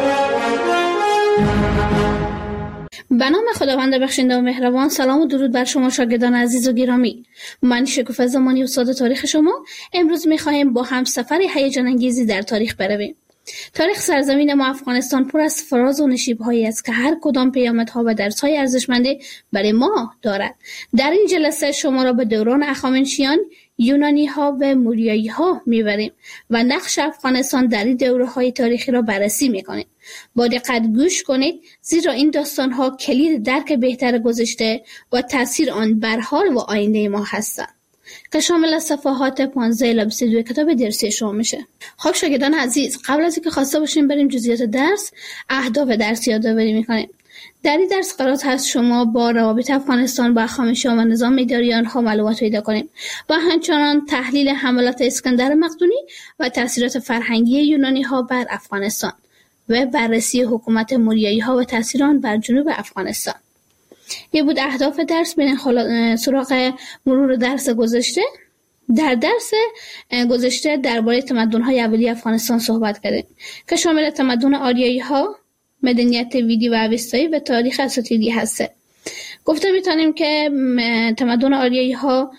به نام خداوند بخشنده و مهربان. سلام و درود بر شما شاگردان عزیز و گرامی. من شکوفه زمانی استاد تاریخ شما. امروز می‌خواهیم با هم سفر هیجان انگیزی در تاریخ برویم. تاریخ سرزمین ما افغانستان پر از فراز و نشیب‌هایی است که هر کدام پیامدها و درس‌های ارزشمندی برای ما دارد. در این جلسه شما را به دوران هخامنشیان، یونانی‌ها و موریایی‌ها می‌بریم و نقش افغانستان در این دوره‌های تاریخی را بررسی می‌کنیم. با دقت گوش کنید، زیرا این داستان‌ها کلید درک بهتر گذشته و تأثیر آن بر حال و آینده ما هستند که شامل از صفحات 15 الی 22 کتاب درسی شما میشه. خب شاگردان عزیز، قبل از اینکه خواسته باشیم بریم جزئیات درس، اهداف درس یادآوری می‌کنیم. در این درس قرار هست شما با روابط افغانستان با هخامنشیان و نظام اداری آنها معلومات پیدا کنیم و همچنان تحلیل حملات اسکندر مقدونی و تاثیرات فرهنگی یونانی ها بر افغانستان و بررسی حکومت موریایی ها و تاثیر آن بر جنوب افغانستان. این بود اهداف درس. بریم سراغ مرور درس گذشته. در درس گذشته درباره تمدن‌های اولیه افغانستان صحبت کردیم که شامل تمدن آریایی ها، مدنیت ویدی و اوستایی و تاریخ اساطیری هسته. گفته میتونیم که تمدن آریایی ها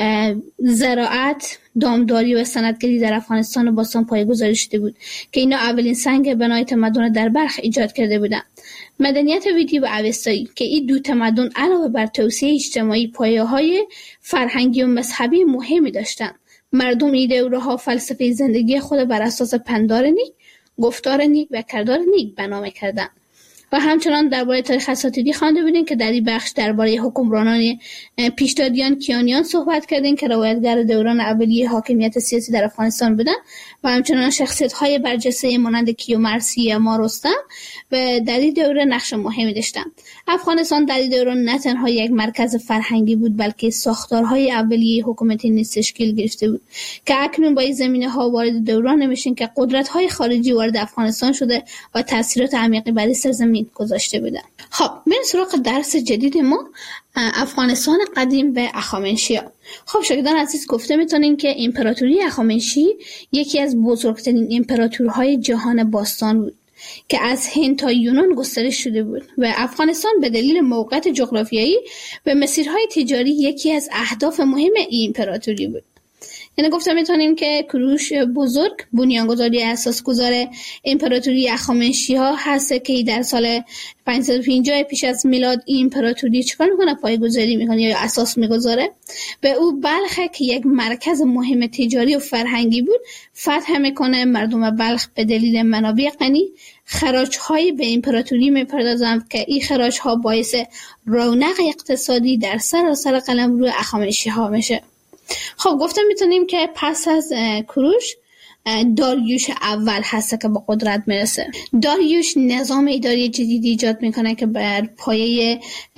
زراعت، دامداری و صنعتگری در افغانستان باستان پایه‌گذاری شده بود که اینا اولین سنگ بنای تمدن در بلخ ایجاد کرده بودند. مدنیت ویدی و اوستایی که این دو تمدن علاوه بر توسعه اجتماعی پایه‌های فرهنگی و مذهبی مهمی داشتند. مردم این دوره‌ها فلسفه زندگی خود بر اساس پندار نیک، گفتار نیک و کردار نیک بنا می‌کردند. و همچنان درباره تاریخ اساطیری خوانده بودیم که در این بخش درباره حکمرانان پیشدادیان کیانیان صحبت کردیم که روایتگر دوران اولیه حاکمیت سیاسی در افغانستان بودند و همچنان شخصیت‌های برجسته مانند کیومرثی یا رستم و در این دوره نقش مهمی داشتند. افغانستان در این دوره نه تنها یک مرکز فرهنگی بود بلکه ساختارهای اولیه حکومتی نیز تشکیل گرفته بود که اکنون با این زمینه‌ها وارد دوران میشیم که قدرت‌های خارجی وارد افغانستان شده و تاثیرات عمیقی بر سرزمین گذاشته بودن. خب بریم سراغ درس جدید ما، افغانستان قدیم و هخامنشیان. خب شاگردان عزیز، گفته میتونیم که امپراتوری هخامنشی یکی از بزرگترین امپراتورهای جهان باستان بود که از هند تا یونان گسترش شده بود و افغانستان به دلیل موقعیت جغرافیایی و مسیرهای تجاری یکی از اهداف مهم این امپراتوری بود. یعنی گفته میتونیم که کوروش بزرگ بنیانگذاری اساسگذار امپراتوری هخامنشی‌ها هست که در سال 550 پیش از میلاد این امپراتوری چیکار میکنه؟ پایه‌گذاری میکنه یا اساس میگذاره. به او بلخ که یک مرکز مهم تجاری و فرهنگی بود فتح میکنه. مردم بلخ به دلیل منابع غنی خراج‌های به امپراتوری میپردازند که این خراج‌ها باعث رونق اقتصادی در سراسر قلمرو هخامنشی‌ها میشه. خب گفتم میتونیم که پس از کوروش داریوش اول هست که به قدرت میرسه. داریوش نظام اداری جدیدی ایجاد میکنه که بر پایه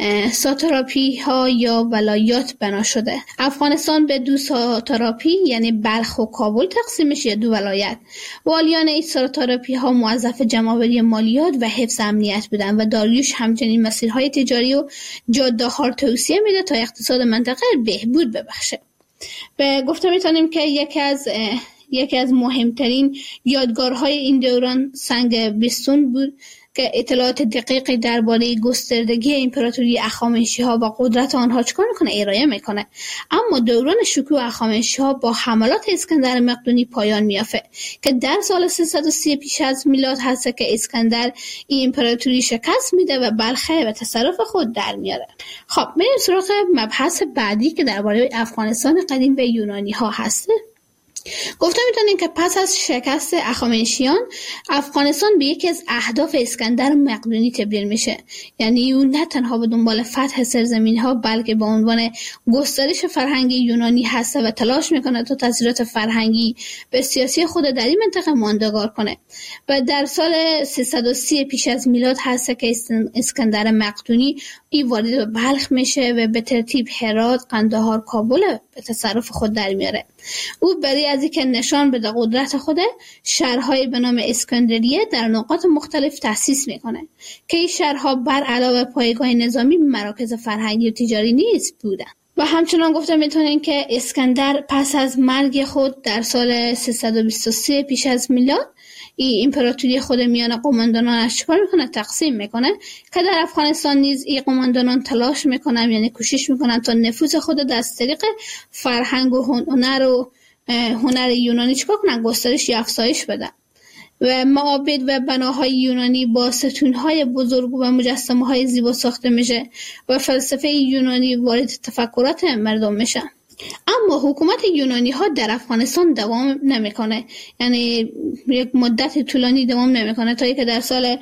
ساتراپی ها یا ولایات بنا شده. افغانستان به دو ساتراپی یعنی بلخ و کابل تقسیم میشه، دو ولایت. والیان این ساتراپی ها موظف جمع‌آوری مالیات و حفظ امنیت بودن و داریوش همچنین مسیرهای تجاری و جاده‌ها رو توسعه میده تا اقتصاد منطقه بهبود ببخشه. به گفته میتونیم که یکی از مهمترین یادگارهای این دوران سنگ بیستون بود که اطلاعات دقیقی درباره گستردگی امپراتوری هخامنشی‌ها و قدرت آنها چکار میکنه؟ ارائه میکنه. اما دوران شکوه هخامنشی‌ها با حملات اسکندر مقدونی پایان میافته که در سال 330 پیش از میلاد هست که اسکندر این امپراتوری شکست میده و بلخ به تصرف خود در میاره. خب بریم سراغ مبحث بعدی که درباره افغانستان قدیم و یونانی ها هست. گفته میتونیم که پس از شکست هخامنشیان افغانستان به یکی از اهداف اسکندر مقدونی تبدیل میشه. یعنی او نه تنها به دنبال فتح سرزمین ها بلکه به عنوان گسترش فرهنگی یونانی هست و تلاش میکنه تا تاثیرات فرهنگی به سیاسی خود در این منطقه ماندگار کنه. و در سال 330 پیش از میلاد هست که اسکندر مقدونی این وارد به بلخ میشه و به ترتیب هرات، قندهار، کابل به تصرف خود در میاره. او برای از اینکه نشان بده قدرت خود، شهرهای به نام اسکندریه در نقاط مختلف تأسیس میکنه که این شهرها بر علاوه پایگاه نظامی مراکز فرهنگی و تجاری نیز بودن. و همچنان گفته میتونیم که اسکندر پس از مرگ خود در سال 323 پیش از میلاد این امپراتوری خود میان قوماندانانش چیکار میکنه؟ تقسیم میکنه که در افغانستان نیز این قوماندانان تلاش میکنن، یعنی کوشش میکنن تا نفوذ خود از طریق فرهنگ و هنر یونانی چیکار کنن؟ گسترش یا افزایش بدن. و معابد و بناهای یونانی با ستونهای بزرگ و مجسمه‌های زیبا ساخته میشه و فلسفه یونانی وارد تفکرات مردم میشه. اما حکومت یونانی ها در افغانستان دوام نمیکنه، یعنی یک مدت طولانی دوام نمیکنه تا اینکه در سال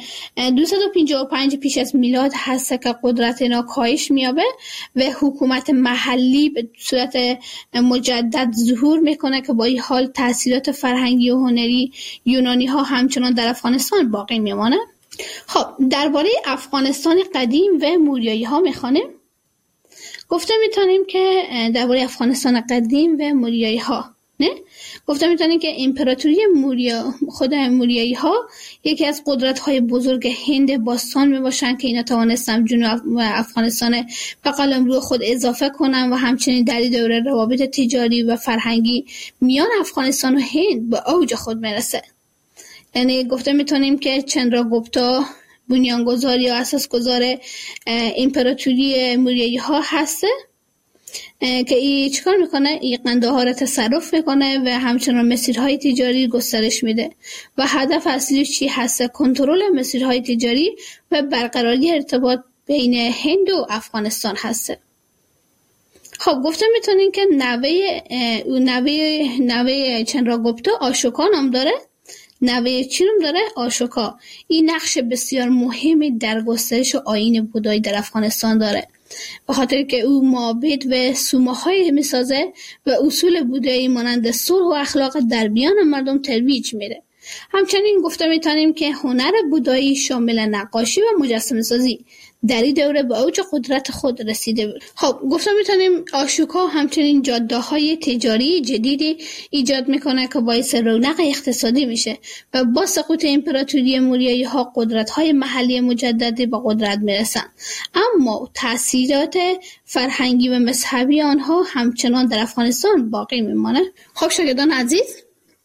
255 پیش از میلاد هست که قدرت اینا کاهش میابه و حکومت محلی به صورت مجدد ظهور میکنه که با این حال تاثیرات فرهنگی و هنری یونانی ها همچنان در افغانستان باقی میمانه. خب درباره افغانستان قدیم و موریایی ها میخوانیم. گفته میتونیم که درباره افغانستان قدیم و موریایی ها گفته میتونیم که امپراتوری خود موریایی ها یکی از قدرت های بزرگ هند باستان میباشند که اینا توانستن جنوب افغانستان به قلمرو خود اضافه کنن و همچنین در دوره روابط تجاری و فرهنگی میان افغانستان و هند به اوج خود میرسه. یعنی گفته میتونیم که چندراگوپتا بنیانگذار یا اساسگذار امپراتوری موریایی ها هسته که ای چیکار میکنه؟ ای قنده ها را تصرف میکنه و همچنان مسیرهای تجاری گسترش میده و هدف اصلی چی هسته؟ کنترل مسیرهای تجاری و برقراری ارتباط بین هند و افغانستان هسته. خب گفته میتونیم که نوه چندراگوپتا آشوکا نام داره. نوه چی نام داره؟ آشوکا. این نقش بسیار مهمی در گسترش آیین بودایی در افغانستان داره، به خاطر که او معابد و سومه‌های میسازه و اصول بودایی مانند صلح و اخلاق در میان مردم ترویج میده. همچنین گفته میتونیم که هنر بودایی شامل نقاشی و مجسمه سازی در این دوره به اوج قدرت خود رسیده بود. خب گفته میتونیم آشوکا همچنین جاده‌های تجاری جدیدی ایجاد میکنه که باعث رونق اقتصادی میشه و با سقوط امپراتوری موریایی ها قدرت‌های محلی مجددی به قدرت میرسن، اما تأثیرات فرهنگی و مذهبی آنها همچنان در افغانستان باقی میمانه. خب شاگردان عزیز،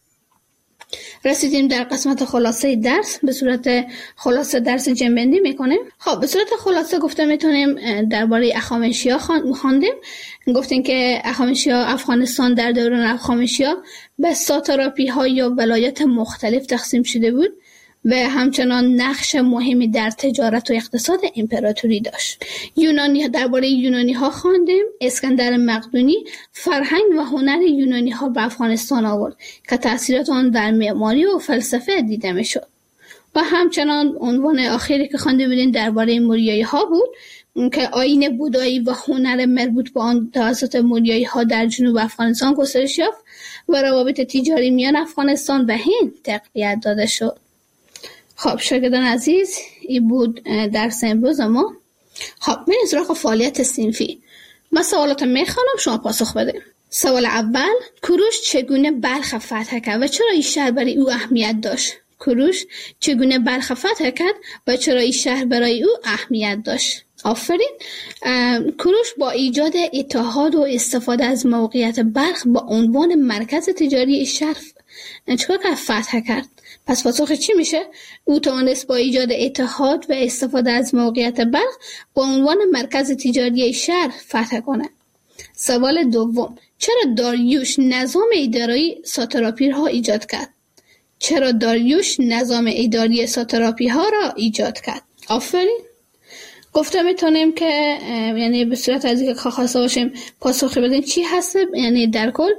رسیدیم در قسمت خلاصه درس. به صورت خلاصه درس جنبندی میکنیم. خب به صورت خلاصه گفته میتونیم درباره اخامنشی‌ها خواندیم. گفتیم که اخامنشی‌ها افغانستان در دوران اخامنشی‌ها به ساتراپی‌ها یا ولایات مختلف تقسیم شده بود و همچنان نقش مهمی در تجارت و اقتصاد امپراتوری داشت. درباره یونانی ها خواندیم. اسکندر مقدونی فرهنگ و هنر یونانی ها به افغانستان آورد که تأثیرات آن در معماری و فلسفه دیده میشد. و همچنان عنوان آخری که خوانده بودیم درباره موریایی ها بود که آیین بودایی و هنر مربوط به آن توسط موریایی ها در جنوب افغانستان گسترش یافت و روابط تجاری میان افغانستان و هند تقویت داده شد. خب شاگردان عزیز، این بود درس امروز ما. خب میریم سراغ فعالیت صنفی. من سوالات میخوانم، شما پاسخ بده. سوال اول: کوروش چگونه بلخ فتح کرد و چرا این شهر برای او اهمیت داشت؟ کوروش چگونه بلخ فتح کرد و چرا این شهر برای او اهمیت داشت؟ آفرین. کوروش با ایجاد اتحاد و استفاده از موقعیت بلخ با عنوان مرکز تجاری شهر چیکار کرد؟ فتح کرد. پس پاسخ چی میشه؟ او توانست با ایجاد اتحاد و استفاده از موقعیت بلخ با عنوان مرکز تجاری شهر فتح کنه. سوال دوم: چرا داریوش نظام اداری ساتراپی‌ها ایجاد کرد؟ چرا داریوش نظام اداری ساتراپی‌ها را ایجاد کرد؟ آفرین. گفته میتونیم که یعنی به صورت از اینکه خواسته باشیم پاسخی بدیم چی هست، یعنی در کل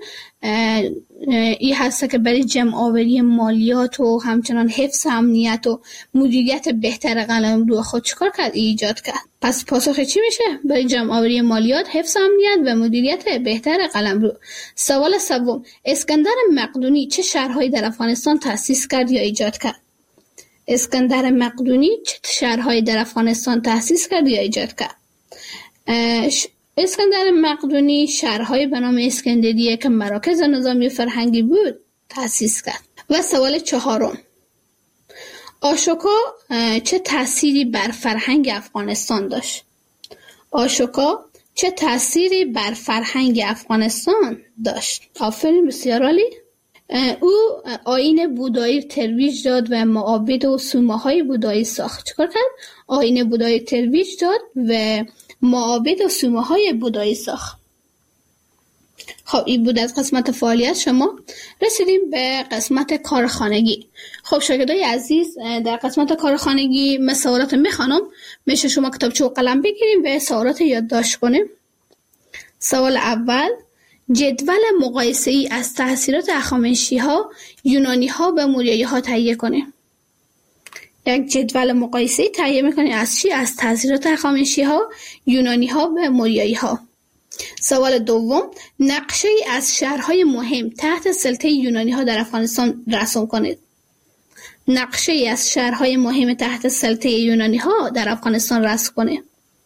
این هست که برای جمع آوری مالیات و همچنان حفظ امنیت و مدیریت بهتر قلمرو خود چیکار کرد؟ ایجاد کرد. پس پاسخ چی میشه؟ برای جمع آوری مالیات، حفظ امنیت و مدیریت بهتر قلمرو. سوال سوم: اسکندر مقدونی چه شهرهایی در افغانستان تأسیس کرد یا ایجاد کرد؟ اسکندر مقدونی چه شهرهایی در افغانستان تأسیس کرد یا ایجاد کرد؟ اسکندر مقدونی شهرهای به نام اسکندریه که مراکز نظامی و فرهنگی بود تأسیس کرد. و سوال چهارم: آشوکا چه تأثیری بر فرهنگ افغانستان داشت؟ آشوکا چه تأثیری بر فرهنگ افغانستان داشت؟ آفرین، بسیار عالی. او آیین بودایی ترویج داد و معابد و سومه‌های بودایی ساخت. چیکار کرد؟ آیین بودایی ترویج داد و معابد و سومه‌های بودایی ساخت. خب این بود از قسمت فعالیت شما. رسیدیم به قسمت کارخانگی. خب شاگردای عزیز، در قسمت کارخانگی من سوالات میخوانم. میشه شما کتابچه و قلم بگیریم و سوالات یادداشت کنیم. سوال اول: جدول مقایسه‌ای از تأثیرات هخامنشی‌ها، یونانی‌ها و موریایی‌ها تهیه کنیم. یک جدول مقایسه‌ای تهیه می‌کنیم از چی؟ از تأثیرات هخامنشی‌ها، یونانی‌ها و موریایی‌ها. سوال دوم: نقشه‌ای از شهرهای مهم تحت سلطه یونانی‌ها در افغانستان رسم کنید. نقشه ای از شهرهای مهم تحت سلطه یونانی ها در افغانستان رسم کنه.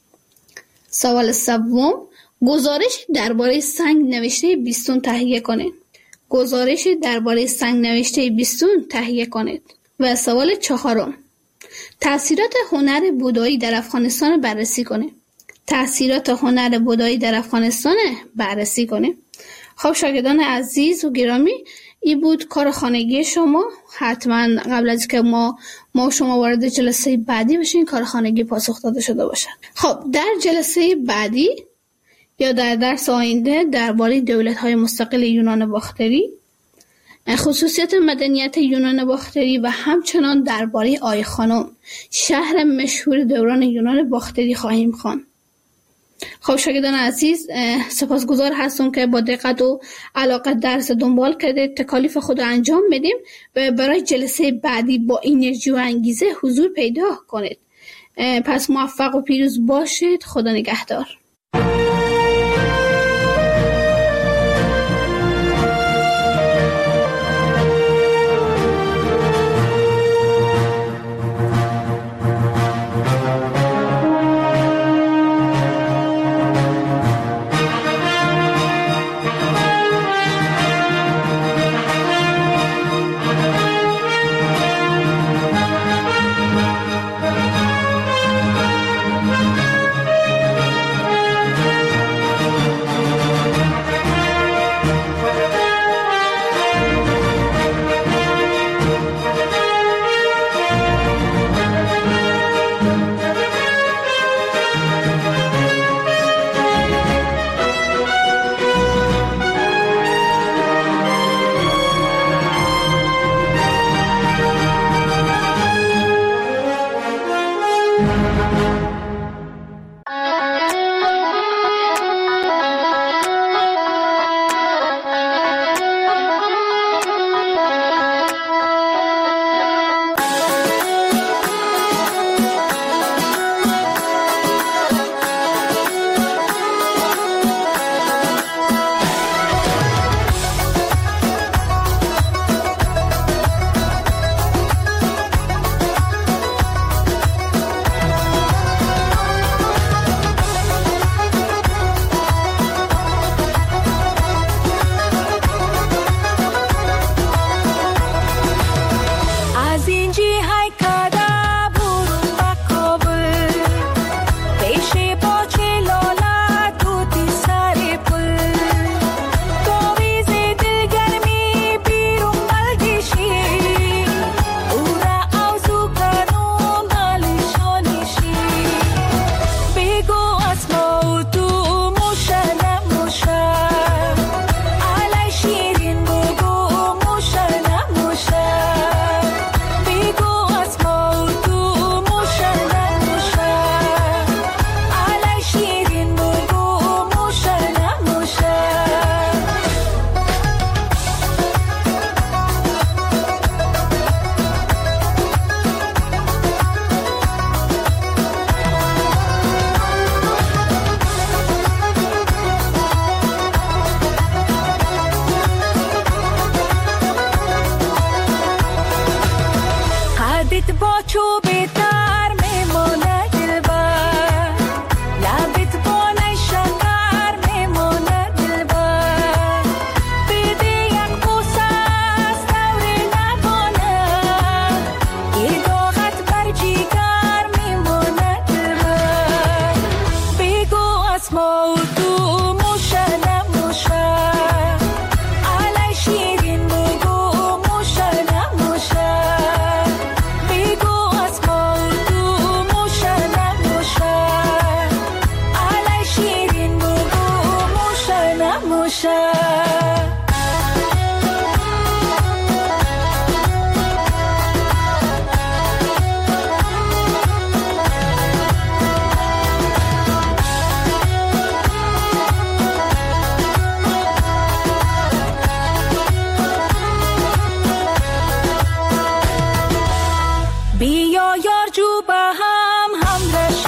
سوال سوم، گزارش درباره سنگ نوشته بیستون تهیه کنید. گزارش درباره سنگ نوشته بیستون تهیه کنید. و سوال چهارم، تأثیرات هنر بودایی در افغانستان بررسی کنید. تأثیرات هنر بودایی در افغانستان بررسی کنید. خب شاگردان عزیز و گرامی، این بود کار خانگی شما. حتما قبل از که ما شما وارد جلسه بعدی بشین کار خانگی پاسخ داده شده باشد. خب در جلسه بعدی یا در درس آینده درباره دولت‌های مستقل یونان باختری، خصوصیت مدنیت یونان باختری و همچنان درباره آی خانم، شهر مشهور دوران یونان باختری خواهیم خواند. خب شاگردان عزیز، سپاسگزار هستم که با دقت و علاقه درس دنبال کردید. تکالیف خود انجام بدیم و برای جلسه بعدی با انرژی و انگیزه حضور پیدا کنید. پس موفق و پیروز باشید. خدا نگهدار.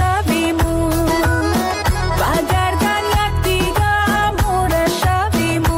و گردن یک دیگه مور شویمون.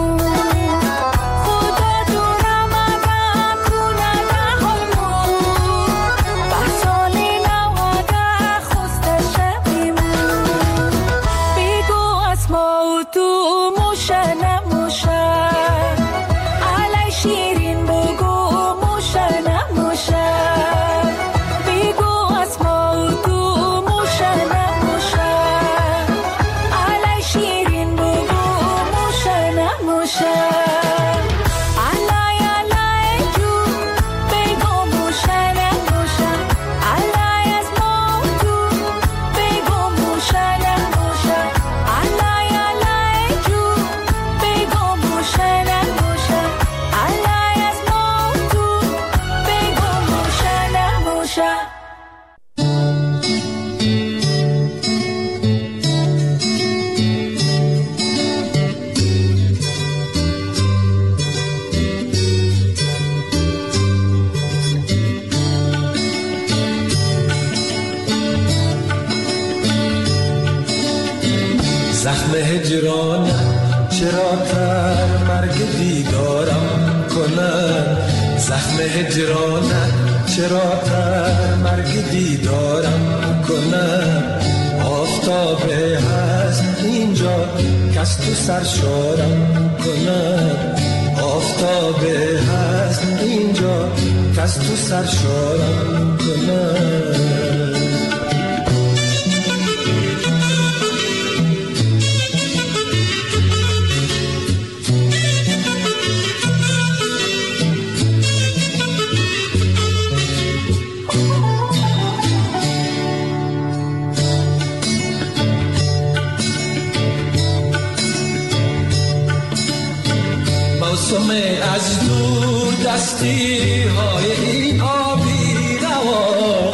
زخم هجرانت چرا تر مرگ دیدارم کند، زخم هجرانت چرا تر مرگ دیدارم کند. آفتاب هست اینجا کس تو سرشارم کند، آفتاب هست اینجا کس تو سرشارم کند. موسم از دور دستی های این آبی روا،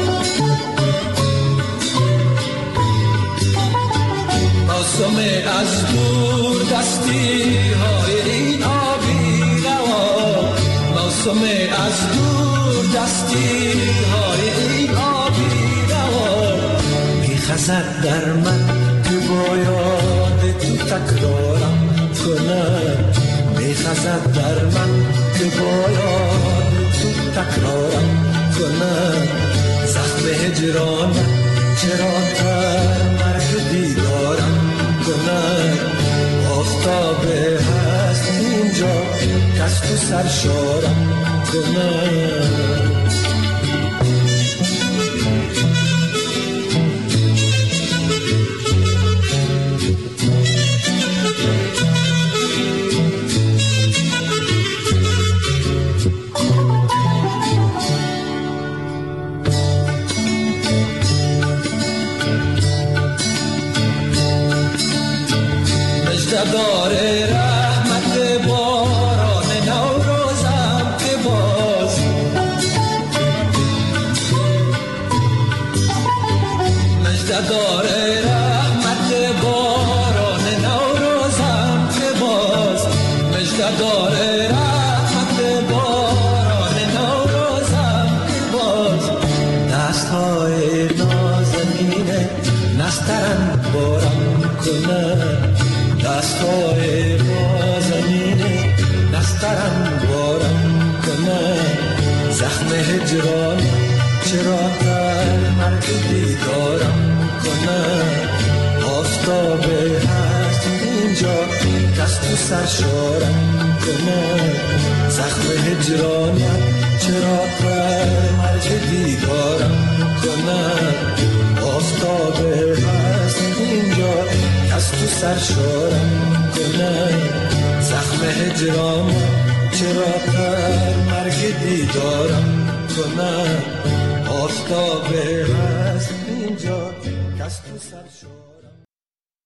موسم از دور دستی های این آبی روا، موسم از دور دستی های این آبی روا. میخزد در من که باید تو تکرارم کند، میخزد در من که باید تو تکرارم کند. زخم هجرانت چرا تر مرگ دیدارم کند، آفتاب هست اینجا کس تو سرشارم کند. داره رحمت باران نوروزم که باز، مجد داره رحمت باران نوروزم که باز، مجد داره رحمت باران نوروزم که باز. دست های نازنینه نسترن بارم کنه، دستای نازنینه نسترن بارم کنه. زخم هجران چرا تر مرگ دیدارم کنه، آفتاب هست اینجا کس تو سرشارم کنه. زخم هجرانت چرا تر مرگ دیدارم کنه، آفتاب هست اینجا کس تو سرشارم کنه. زخم هجرانت چرا تر مرگ دیدارم کنه، آفتاب هست اینجا کس تو سرشارم.